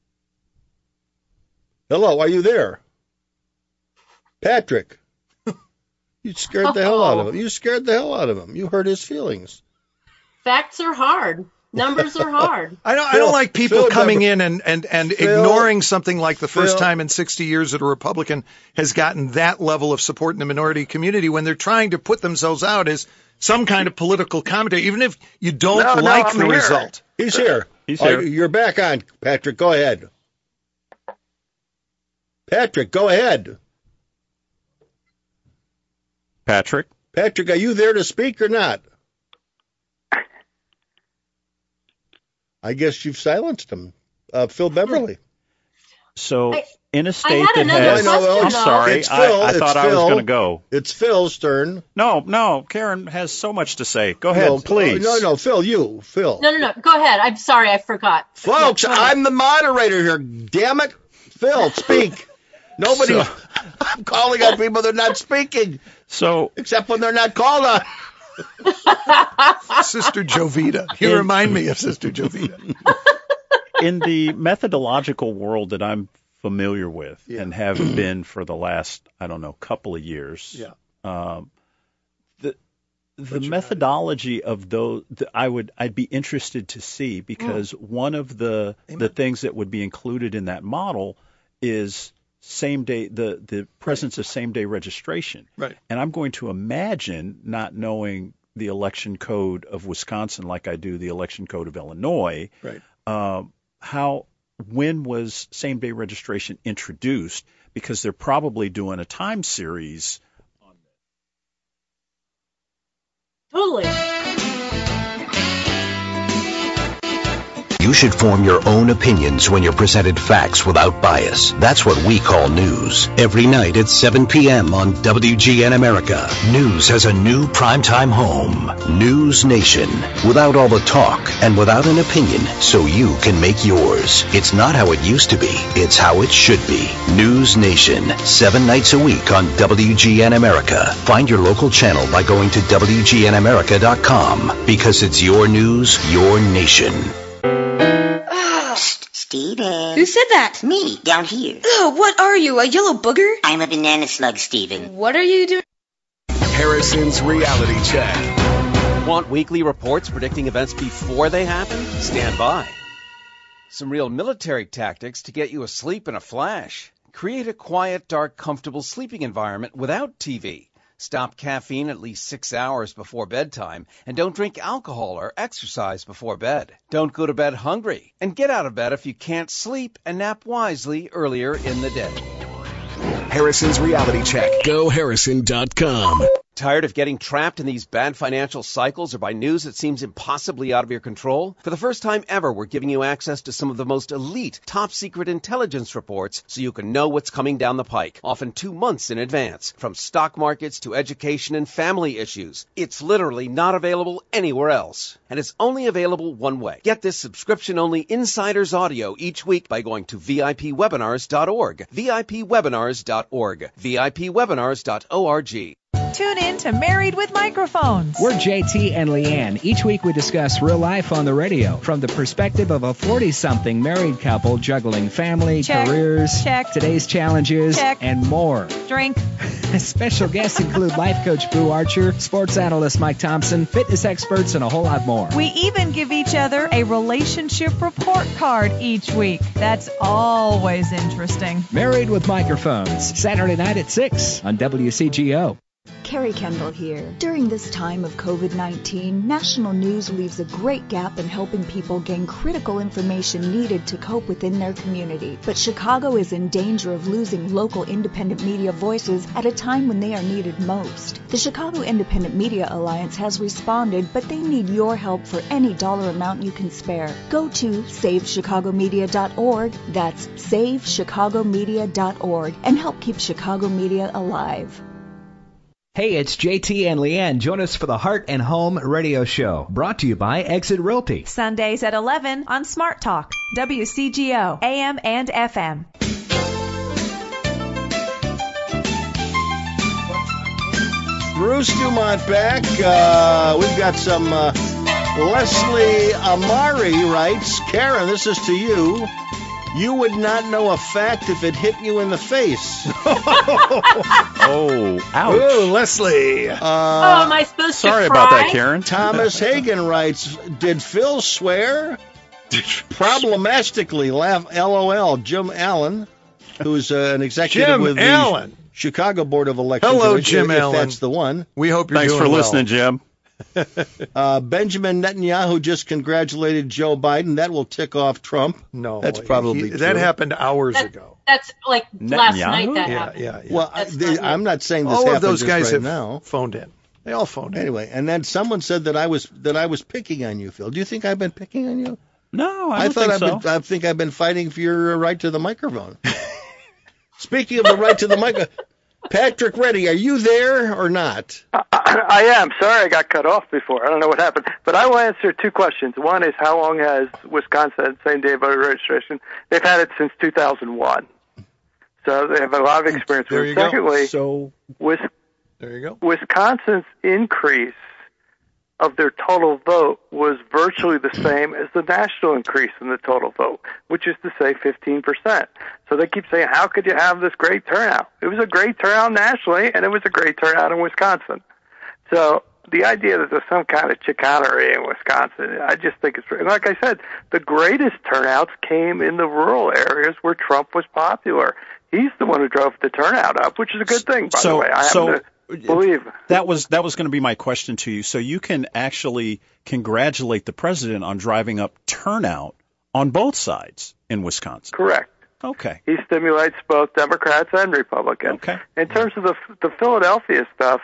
Hello, are you there? Patrick. You scared the hell out of him. You hurt his feelings. Facts are hard. Numbers are hard. I don't like people coming in and ignoring something like the first time in 60 years that a Republican has gotten that level of support in the minority community when they're trying to put themselves out as some kind of political commentator, even if you don't like the result. He's here. You're back on, Patrick. Go ahead. Patrick, go ahead. Patrick, are you there to speak or not? I guess you've silenced him. Phil Beverly. So in a state that has... I'm sorry. I thought I was going to go. It's Phil's turn. No. Karen has so much to say. Go ahead, please. No, Phil. No. Go ahead. I'm sorry. I forgot. Folks, I'm the moderator here. Damn it. Phil, speak. I'm calling on people that are not speaking. So, except when they're not called on. Sister Jovita. You remind me of Sister Jovita. In the methodological world that I'm familiar with and have been for the last, couple of years, the methodology of those, I'd be interested to see, because one of the things that would be included in that model is same-day, the presence of same-day registration. Right. And I'm going to imagine, not knowing the election code of Wisconsin like I do the election code of Illinois, when was same-day registration introduced? Because they're probably doing a time series on that. Totally. You should form your own opinions when you're presented facts without bias. That's what we call news. Every night at 7 p.m. on WGN America, news has a new primetime home. News Nation. Without all the talk and without an opinion, so you can make yours. It's not how it used to be. It's how it should be. News Nation. 7 nights a week on WGN America. Find your local channel by going to WGNAmerica.com, because it's your news, your nation. Steven. Who said that? Me, down here. Oh, what are you, a yellow booger? I'm a banana slug, Steven. What are you doing? Harrison's Reality Check. Want weekly reports predicting events before they happen? Stand by. Some real military tactics to get you asleep in a flash. Create a quiet, dark, comfortable sleeping environment without TV. Stop caffeine at least 6 hours before bedtime, and don't drink alcohol or exercise before bed. Don't go to bed hungry, and get out of bed if you can't sleep, and nap wisely earlier in the day. Harrison's Reality Check. GoHarrison.com. Tired of getting trapped in these bad financial cycles or by news that seems impossibly out of your control? For the first time ever, we're giving you access to some of the most elite, top-secret intelligence reports so you can know what's coming down the pike, often 2 months in advance, from stock markets to education and family issues. It's literally not available anywhere else. And it's only available one way. Get this subscription-only Insider's audio each week by going to VIPwebinars.org, VIPwebinars.org, VIPwebinars.org. Tune in to Married with Microphones. We're JT and Leanne. Each week we discuss real life on the radio from the perspective of a 40-something married couple juggling family, careers, today's challenges, and more. Drink. Special guests include life coach Boo Archer, sports analyst Mike Thompson, fitness experts, and a whole lot more. We even give each other a relationship report card each week. That's always interesting. Married with Microphones, Saturday night at 6 on WCGO. Carrie Kendall here. During this time of COVID-19, national news leaves a great gap in helping people gain critical information needed to cope within their community. But Chicago is in danger of losing local independent media voices at a time when they are needed most. The Chicago Independent Media Alliance has responded, but they need your help for any dollar amount you can spare. Go to SaveChicagoMedia.org, that's SaveChicagoMedia.org, and help keep Chicago media alive. Hey, it's JT and Leanne. Join us for the Heart and Home Radio Show, brought to you by Exit Realty. Sundays at 11 on Smart Talk, WCGO, AM and FM. Bruce Dumont back. We've got some Leslie Amari writes, Karen, this is to you. You would not know a fact if it hit you in the face. Oh, ouch. Oh, Leslie. Am I supposed to cry? Sorry about that, Karen. Thomas Hagen writes, did Phil swear? Problematically, laugh, LOL. Jim Allen, who's an executive with the Chicago Board of Elections. Hello, Jim if Allen. That's the one. We hope you're Thanks doing for well. listening, Jim. Benjamin Netanyahu just congratulated Joe Biden. That will tick off Trump. No, that's probably true. That happened hours ago. That's like last night that happened. Yeah. Well, I'm not saying this all happened of those guys right have now. Phoned in. They all phoned in. Anyway, and then someone said that I was picking on you, Phil. Do you think I've been picking on you? No, I don't think so. I think I've been fighting for your right to the microphone. Speaking of the right to the microphone, Patrick Reddy, are you there or not? I am. Sorry I got cut off before. I don't know what happened. But I will answer two questions. One is, how long has Wisconsin same-day voter registration? They've had it since 2001. So they have a lot of experience with it. Secondly, there you go. Wisconsin's increase of their total vote was virtually the same as the national increase in the total vote, which is to say 15%. So they keep saying, how could you have this great turnout? It was a great turnout nationally, and it was a great turnout in Wisconsin. So the idea that there's some kind of chicanery in Wisconsin, I just think it's, like I said, the greatest turnouts came in the rural areas where Trump was popular. He's the one who drove the turnout up, which is a good thing, by the way. I happen to believe that was going to be my question to you. So you can actually congratulate the president on driving up turnout on both sides in Wisconsin. Correct. Okay. He stimulates both Democrats and Republicans. Okay. In terms of the Philadelphia stuff,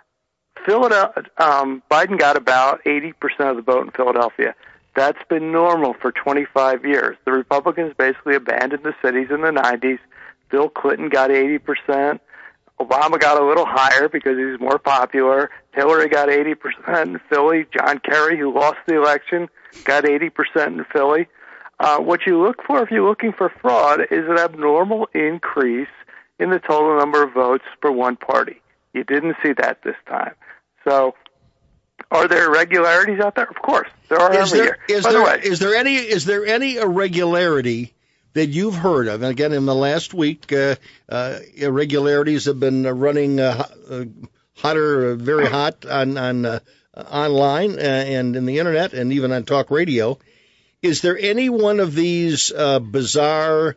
Biden got about 80% of the vote in Philadelphia. That's been normal for 25 years. The Republicans basically abandoned the cities in the 90s. Bill Clinton got 80%. Obama got a little higher because he was more popular. Hillary got 80% in Philly. John Kerry, who lost the election, got 80% in Philly. What you look for if you're looking for fraud is an abnormal increase in the total number of votes for one party. You didn't see that this time. So are there irregularities out there? Of course. There are every year. Is there any irregularity that you've heard of? And again, in the last week, irregularities have been running hotter, very hot on online and in the internet and even on talk radio. Is there any one of these bizarre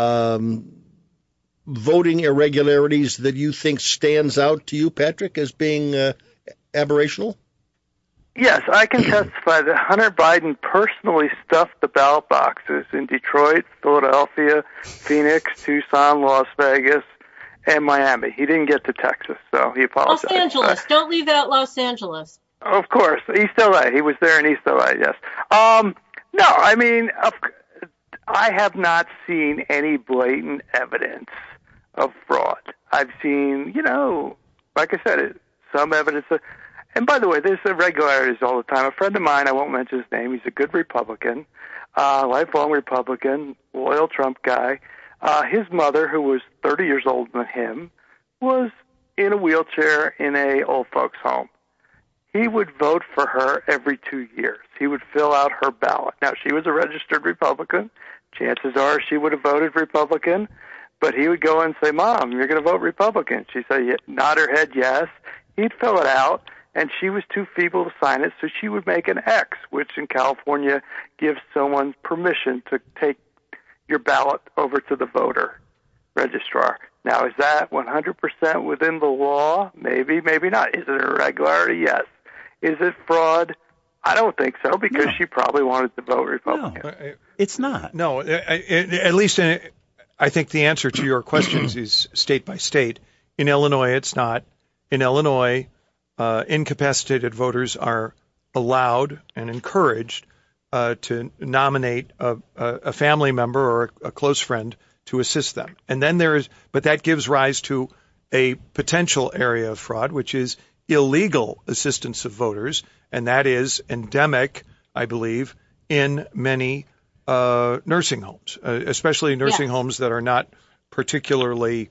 voting irregularities that you think stands out to you, Patrick, as being aberrational? Yes, I can testify that Hunter Biden personally stuffed the ballot boxes in Detroit, Philadelphia, Phoenix, Tucson, Las Vegas, and Miami. He didn't get to Texas, so he apologized. Los Angeles. Don't leave out Los Angeles. Of course. East LA. He was there in East LA, yes. No, I mean, I have not seen any blatant evidence of fraud. I've seen, like I said, some evidence of... And by the way, there's irregularities all the time. A friend of mine, I won't mention his name, he's a good Republican, lifelong Republican, loyal Trump guy. His mother, who was 30 years older than him, was in a wheelchair in a old folks' home. He would vote for her every 2 years. He would fill out her ballot. Now, she was a registered Republican. Chances are she would have voted Republican, but he would go and say, Mom, you're going to vote Republican. She'd say, nod her head yes. He'd fill it out. And she was too feeble to sign it, so she would make an X, which in California gives someone permission to take your ballot over to the voter registrar. Now, is that 100% within the law? Maybe, maybe not. Is it an irregularity? Yes. Is it fraud? I don't think so, because she probably wanted to vote Republican. No, it's not. No, at least I think the answer to your questions is state by state. In Illinois, it's not. In Illinois, incapacitated voters are allowed and encouraged to nominate a family member or a close friend to assist them. And then but that gives rise to a potential area of fraud, which is illegal assistance of voters, and that is endemic, I believe, in many nursing homes, especially nursing homes that are not particularly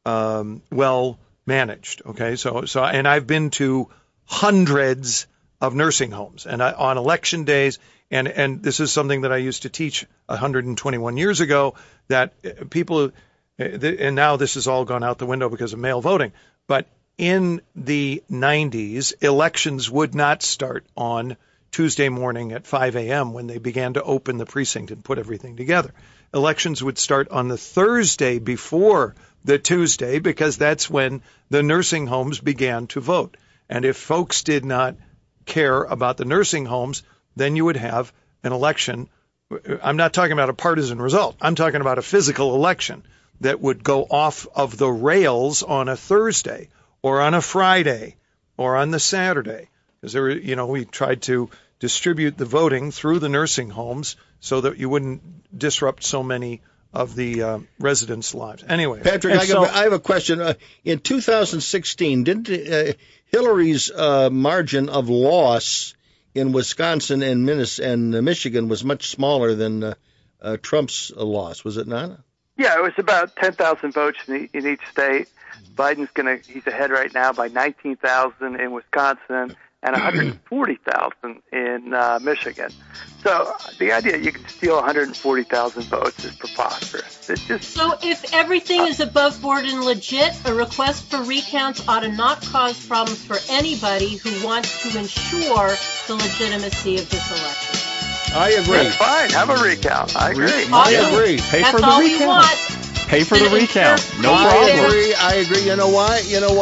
well managed. Okay, so and I've been to hundreds of nursing homes, and on election days, and this is something that I used to teach 121 years ago, that people, and now this has all gone out the window because of mail voting, but in the 90s, elections would not start on Tuesday morning at 5 a.m. when they began to open the precinct and put everything together. Elections would start on the Thursday before the Tuesday, because that's when the nursing homes began to vote. And if folks did not care about the nursing homes, then you would have an election. I'm not talking about a partisan result. I'm talking about a physical election that would go off of the rails on a Thursday or on a Friday or on the Saturday. Because we tried to distribute the voting through the nursing homes so that you wouldn't disrupt so many of the residents' lives. Anyway, Patrick, I have a question. In 2016, didn't Hillary's margin of loss in Wisconsin and Michigan was much smaller than Trump's loss, was it not? Yeah, it was about 10,000 votes in each state. Biden's he's ahead right now by 19,000 in Wisconsin and 140,000 in Michigan. So the idea you can steal 140,000 votes is preposterous. So if everything is above board and legit, a request for recounts ought to not cause problems for anybody who wants to ensure the legitimacy of this election. I agree. That's fine. Have a recount. I agree. I agree. Pay for the recount. Pay for the recount. No problem. I agree. You know why?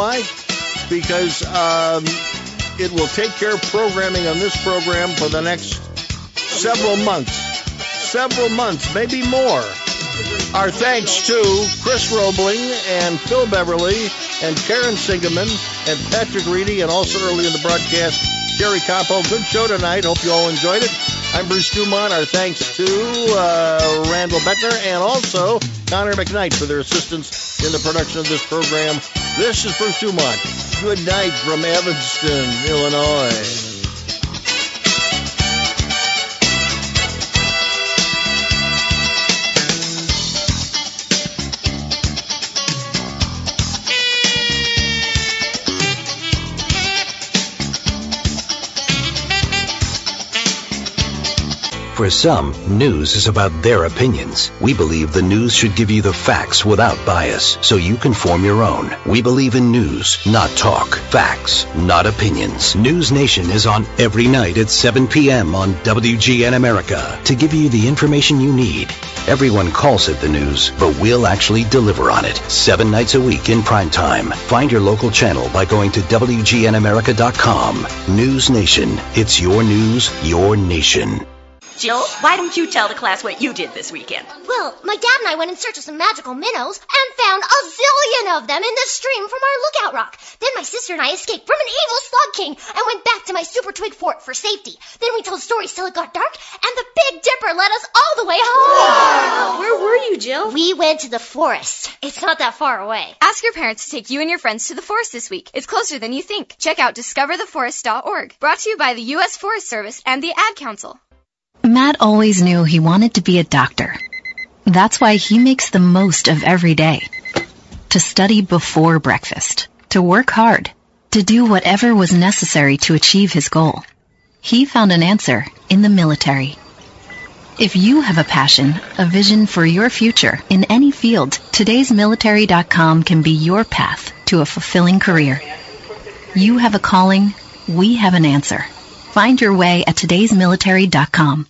Because it will take care of programming on this program for the next several months, maybe more. Our thanks to Chris Roebling and Phil Beverly and Karen Singerman and Patrick Reedy, and also early in the broadcast, Jerry Campo. Good show tonight. Hope you all enjoyed it. I'm Bruce Dumont. Our thanks to Randall Beckner and also Connor McKnight for their assistance in the production of this program. This is Bruce Dumont. Good night from Evanston, Illinois. For some, news is about their opinions. We believe the news should give you the facts without bias, so you can form your own. We believe in news, not talk. Facts, not opinions. News Nation is on every night at 7 p.m. on WGN America to give you the information you need. Everyone calls it the news, but we'll actually deliver on it 7 nights a week in prime time. Find your local channel by going to WGNAmerica.com. News Nation. It's your news, your nation. Jill, why don't you tell the class what you did this weekend? Well, my dad and I went in search of some magical minnows and found a zillion of them in the stream from our lookout rock. Then my sister and I escaped from an evil slug king and went back to my super twig fort for safety. Then we told stories till it got dark, and the Big Dipper led us all the way home. Wow. Where were you, Jill? We went to the forest. It's not that far away. Ask your parents to take you and your friends to the forest this week. It's closer than you think. Check out discovertheforest.org. Brought to you by the U.S. Forest Service and the Ad Council. Matt always knew he wanted to be a doctor. That's why he makes the most of every day. To study before breakfast, to work hard, to do whatever was necessary to achieve his goal. He found an answer in the military. If you have a passion, a vision for your future in any field, todaysmilitary.com can be your path to a fulfilling career. You have a calling, we have an answer. Find your way at todaysmilitary.com.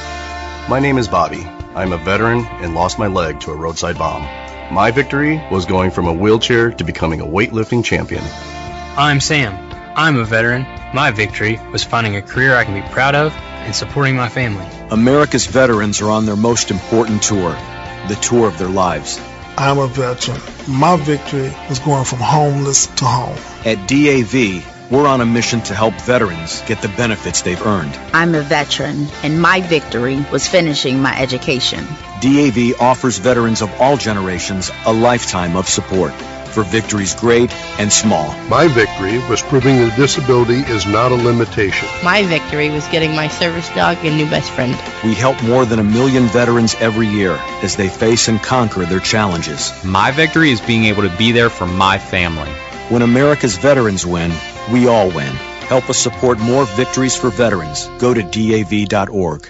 My name is Bobby. I'm a veteran and lost my leg to a roadside bomb. My victory was going from a wheelchair to becoming a weightlifting champion. I'm Sam. I'm a veteran. My victory was finding a career I can be proud of and supporting my family. America's veterans are on their most important tour, the tour of their lives. I'm a veteran. My victory was going from homeless to home. At DAV, we're on a mission to help veterans get the benefits they've earned. I'm a veteran, and my victory was finishing my education. DAV offers veterans of all generations a lifetime of support for victories great and small. My victory was proving that disability is not a limitation. My victory was getting my service dog a new best friend. We help more than 1 million veterans every year as they face and conquer their challenges. My victory is being able to be there for my family. When America's veterans win, we all win. Help us support more victories for veterans. Go to DAV.org.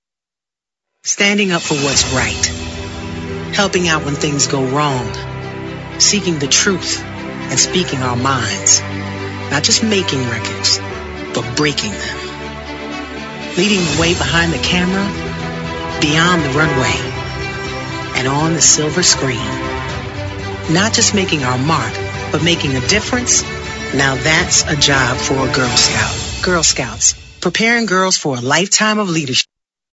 Standing up for what's right. Helping out when things go wrong. Seeking the truth and speaking our minds. Not just making records, but breaking them. Leading the way behind the camera, beyond the runway, and on the silver screen. Not just making our mark, but making a difference. Now that's a job for a Girl Scout. Girl Scouts, preparing girls for a lifetime of leadership.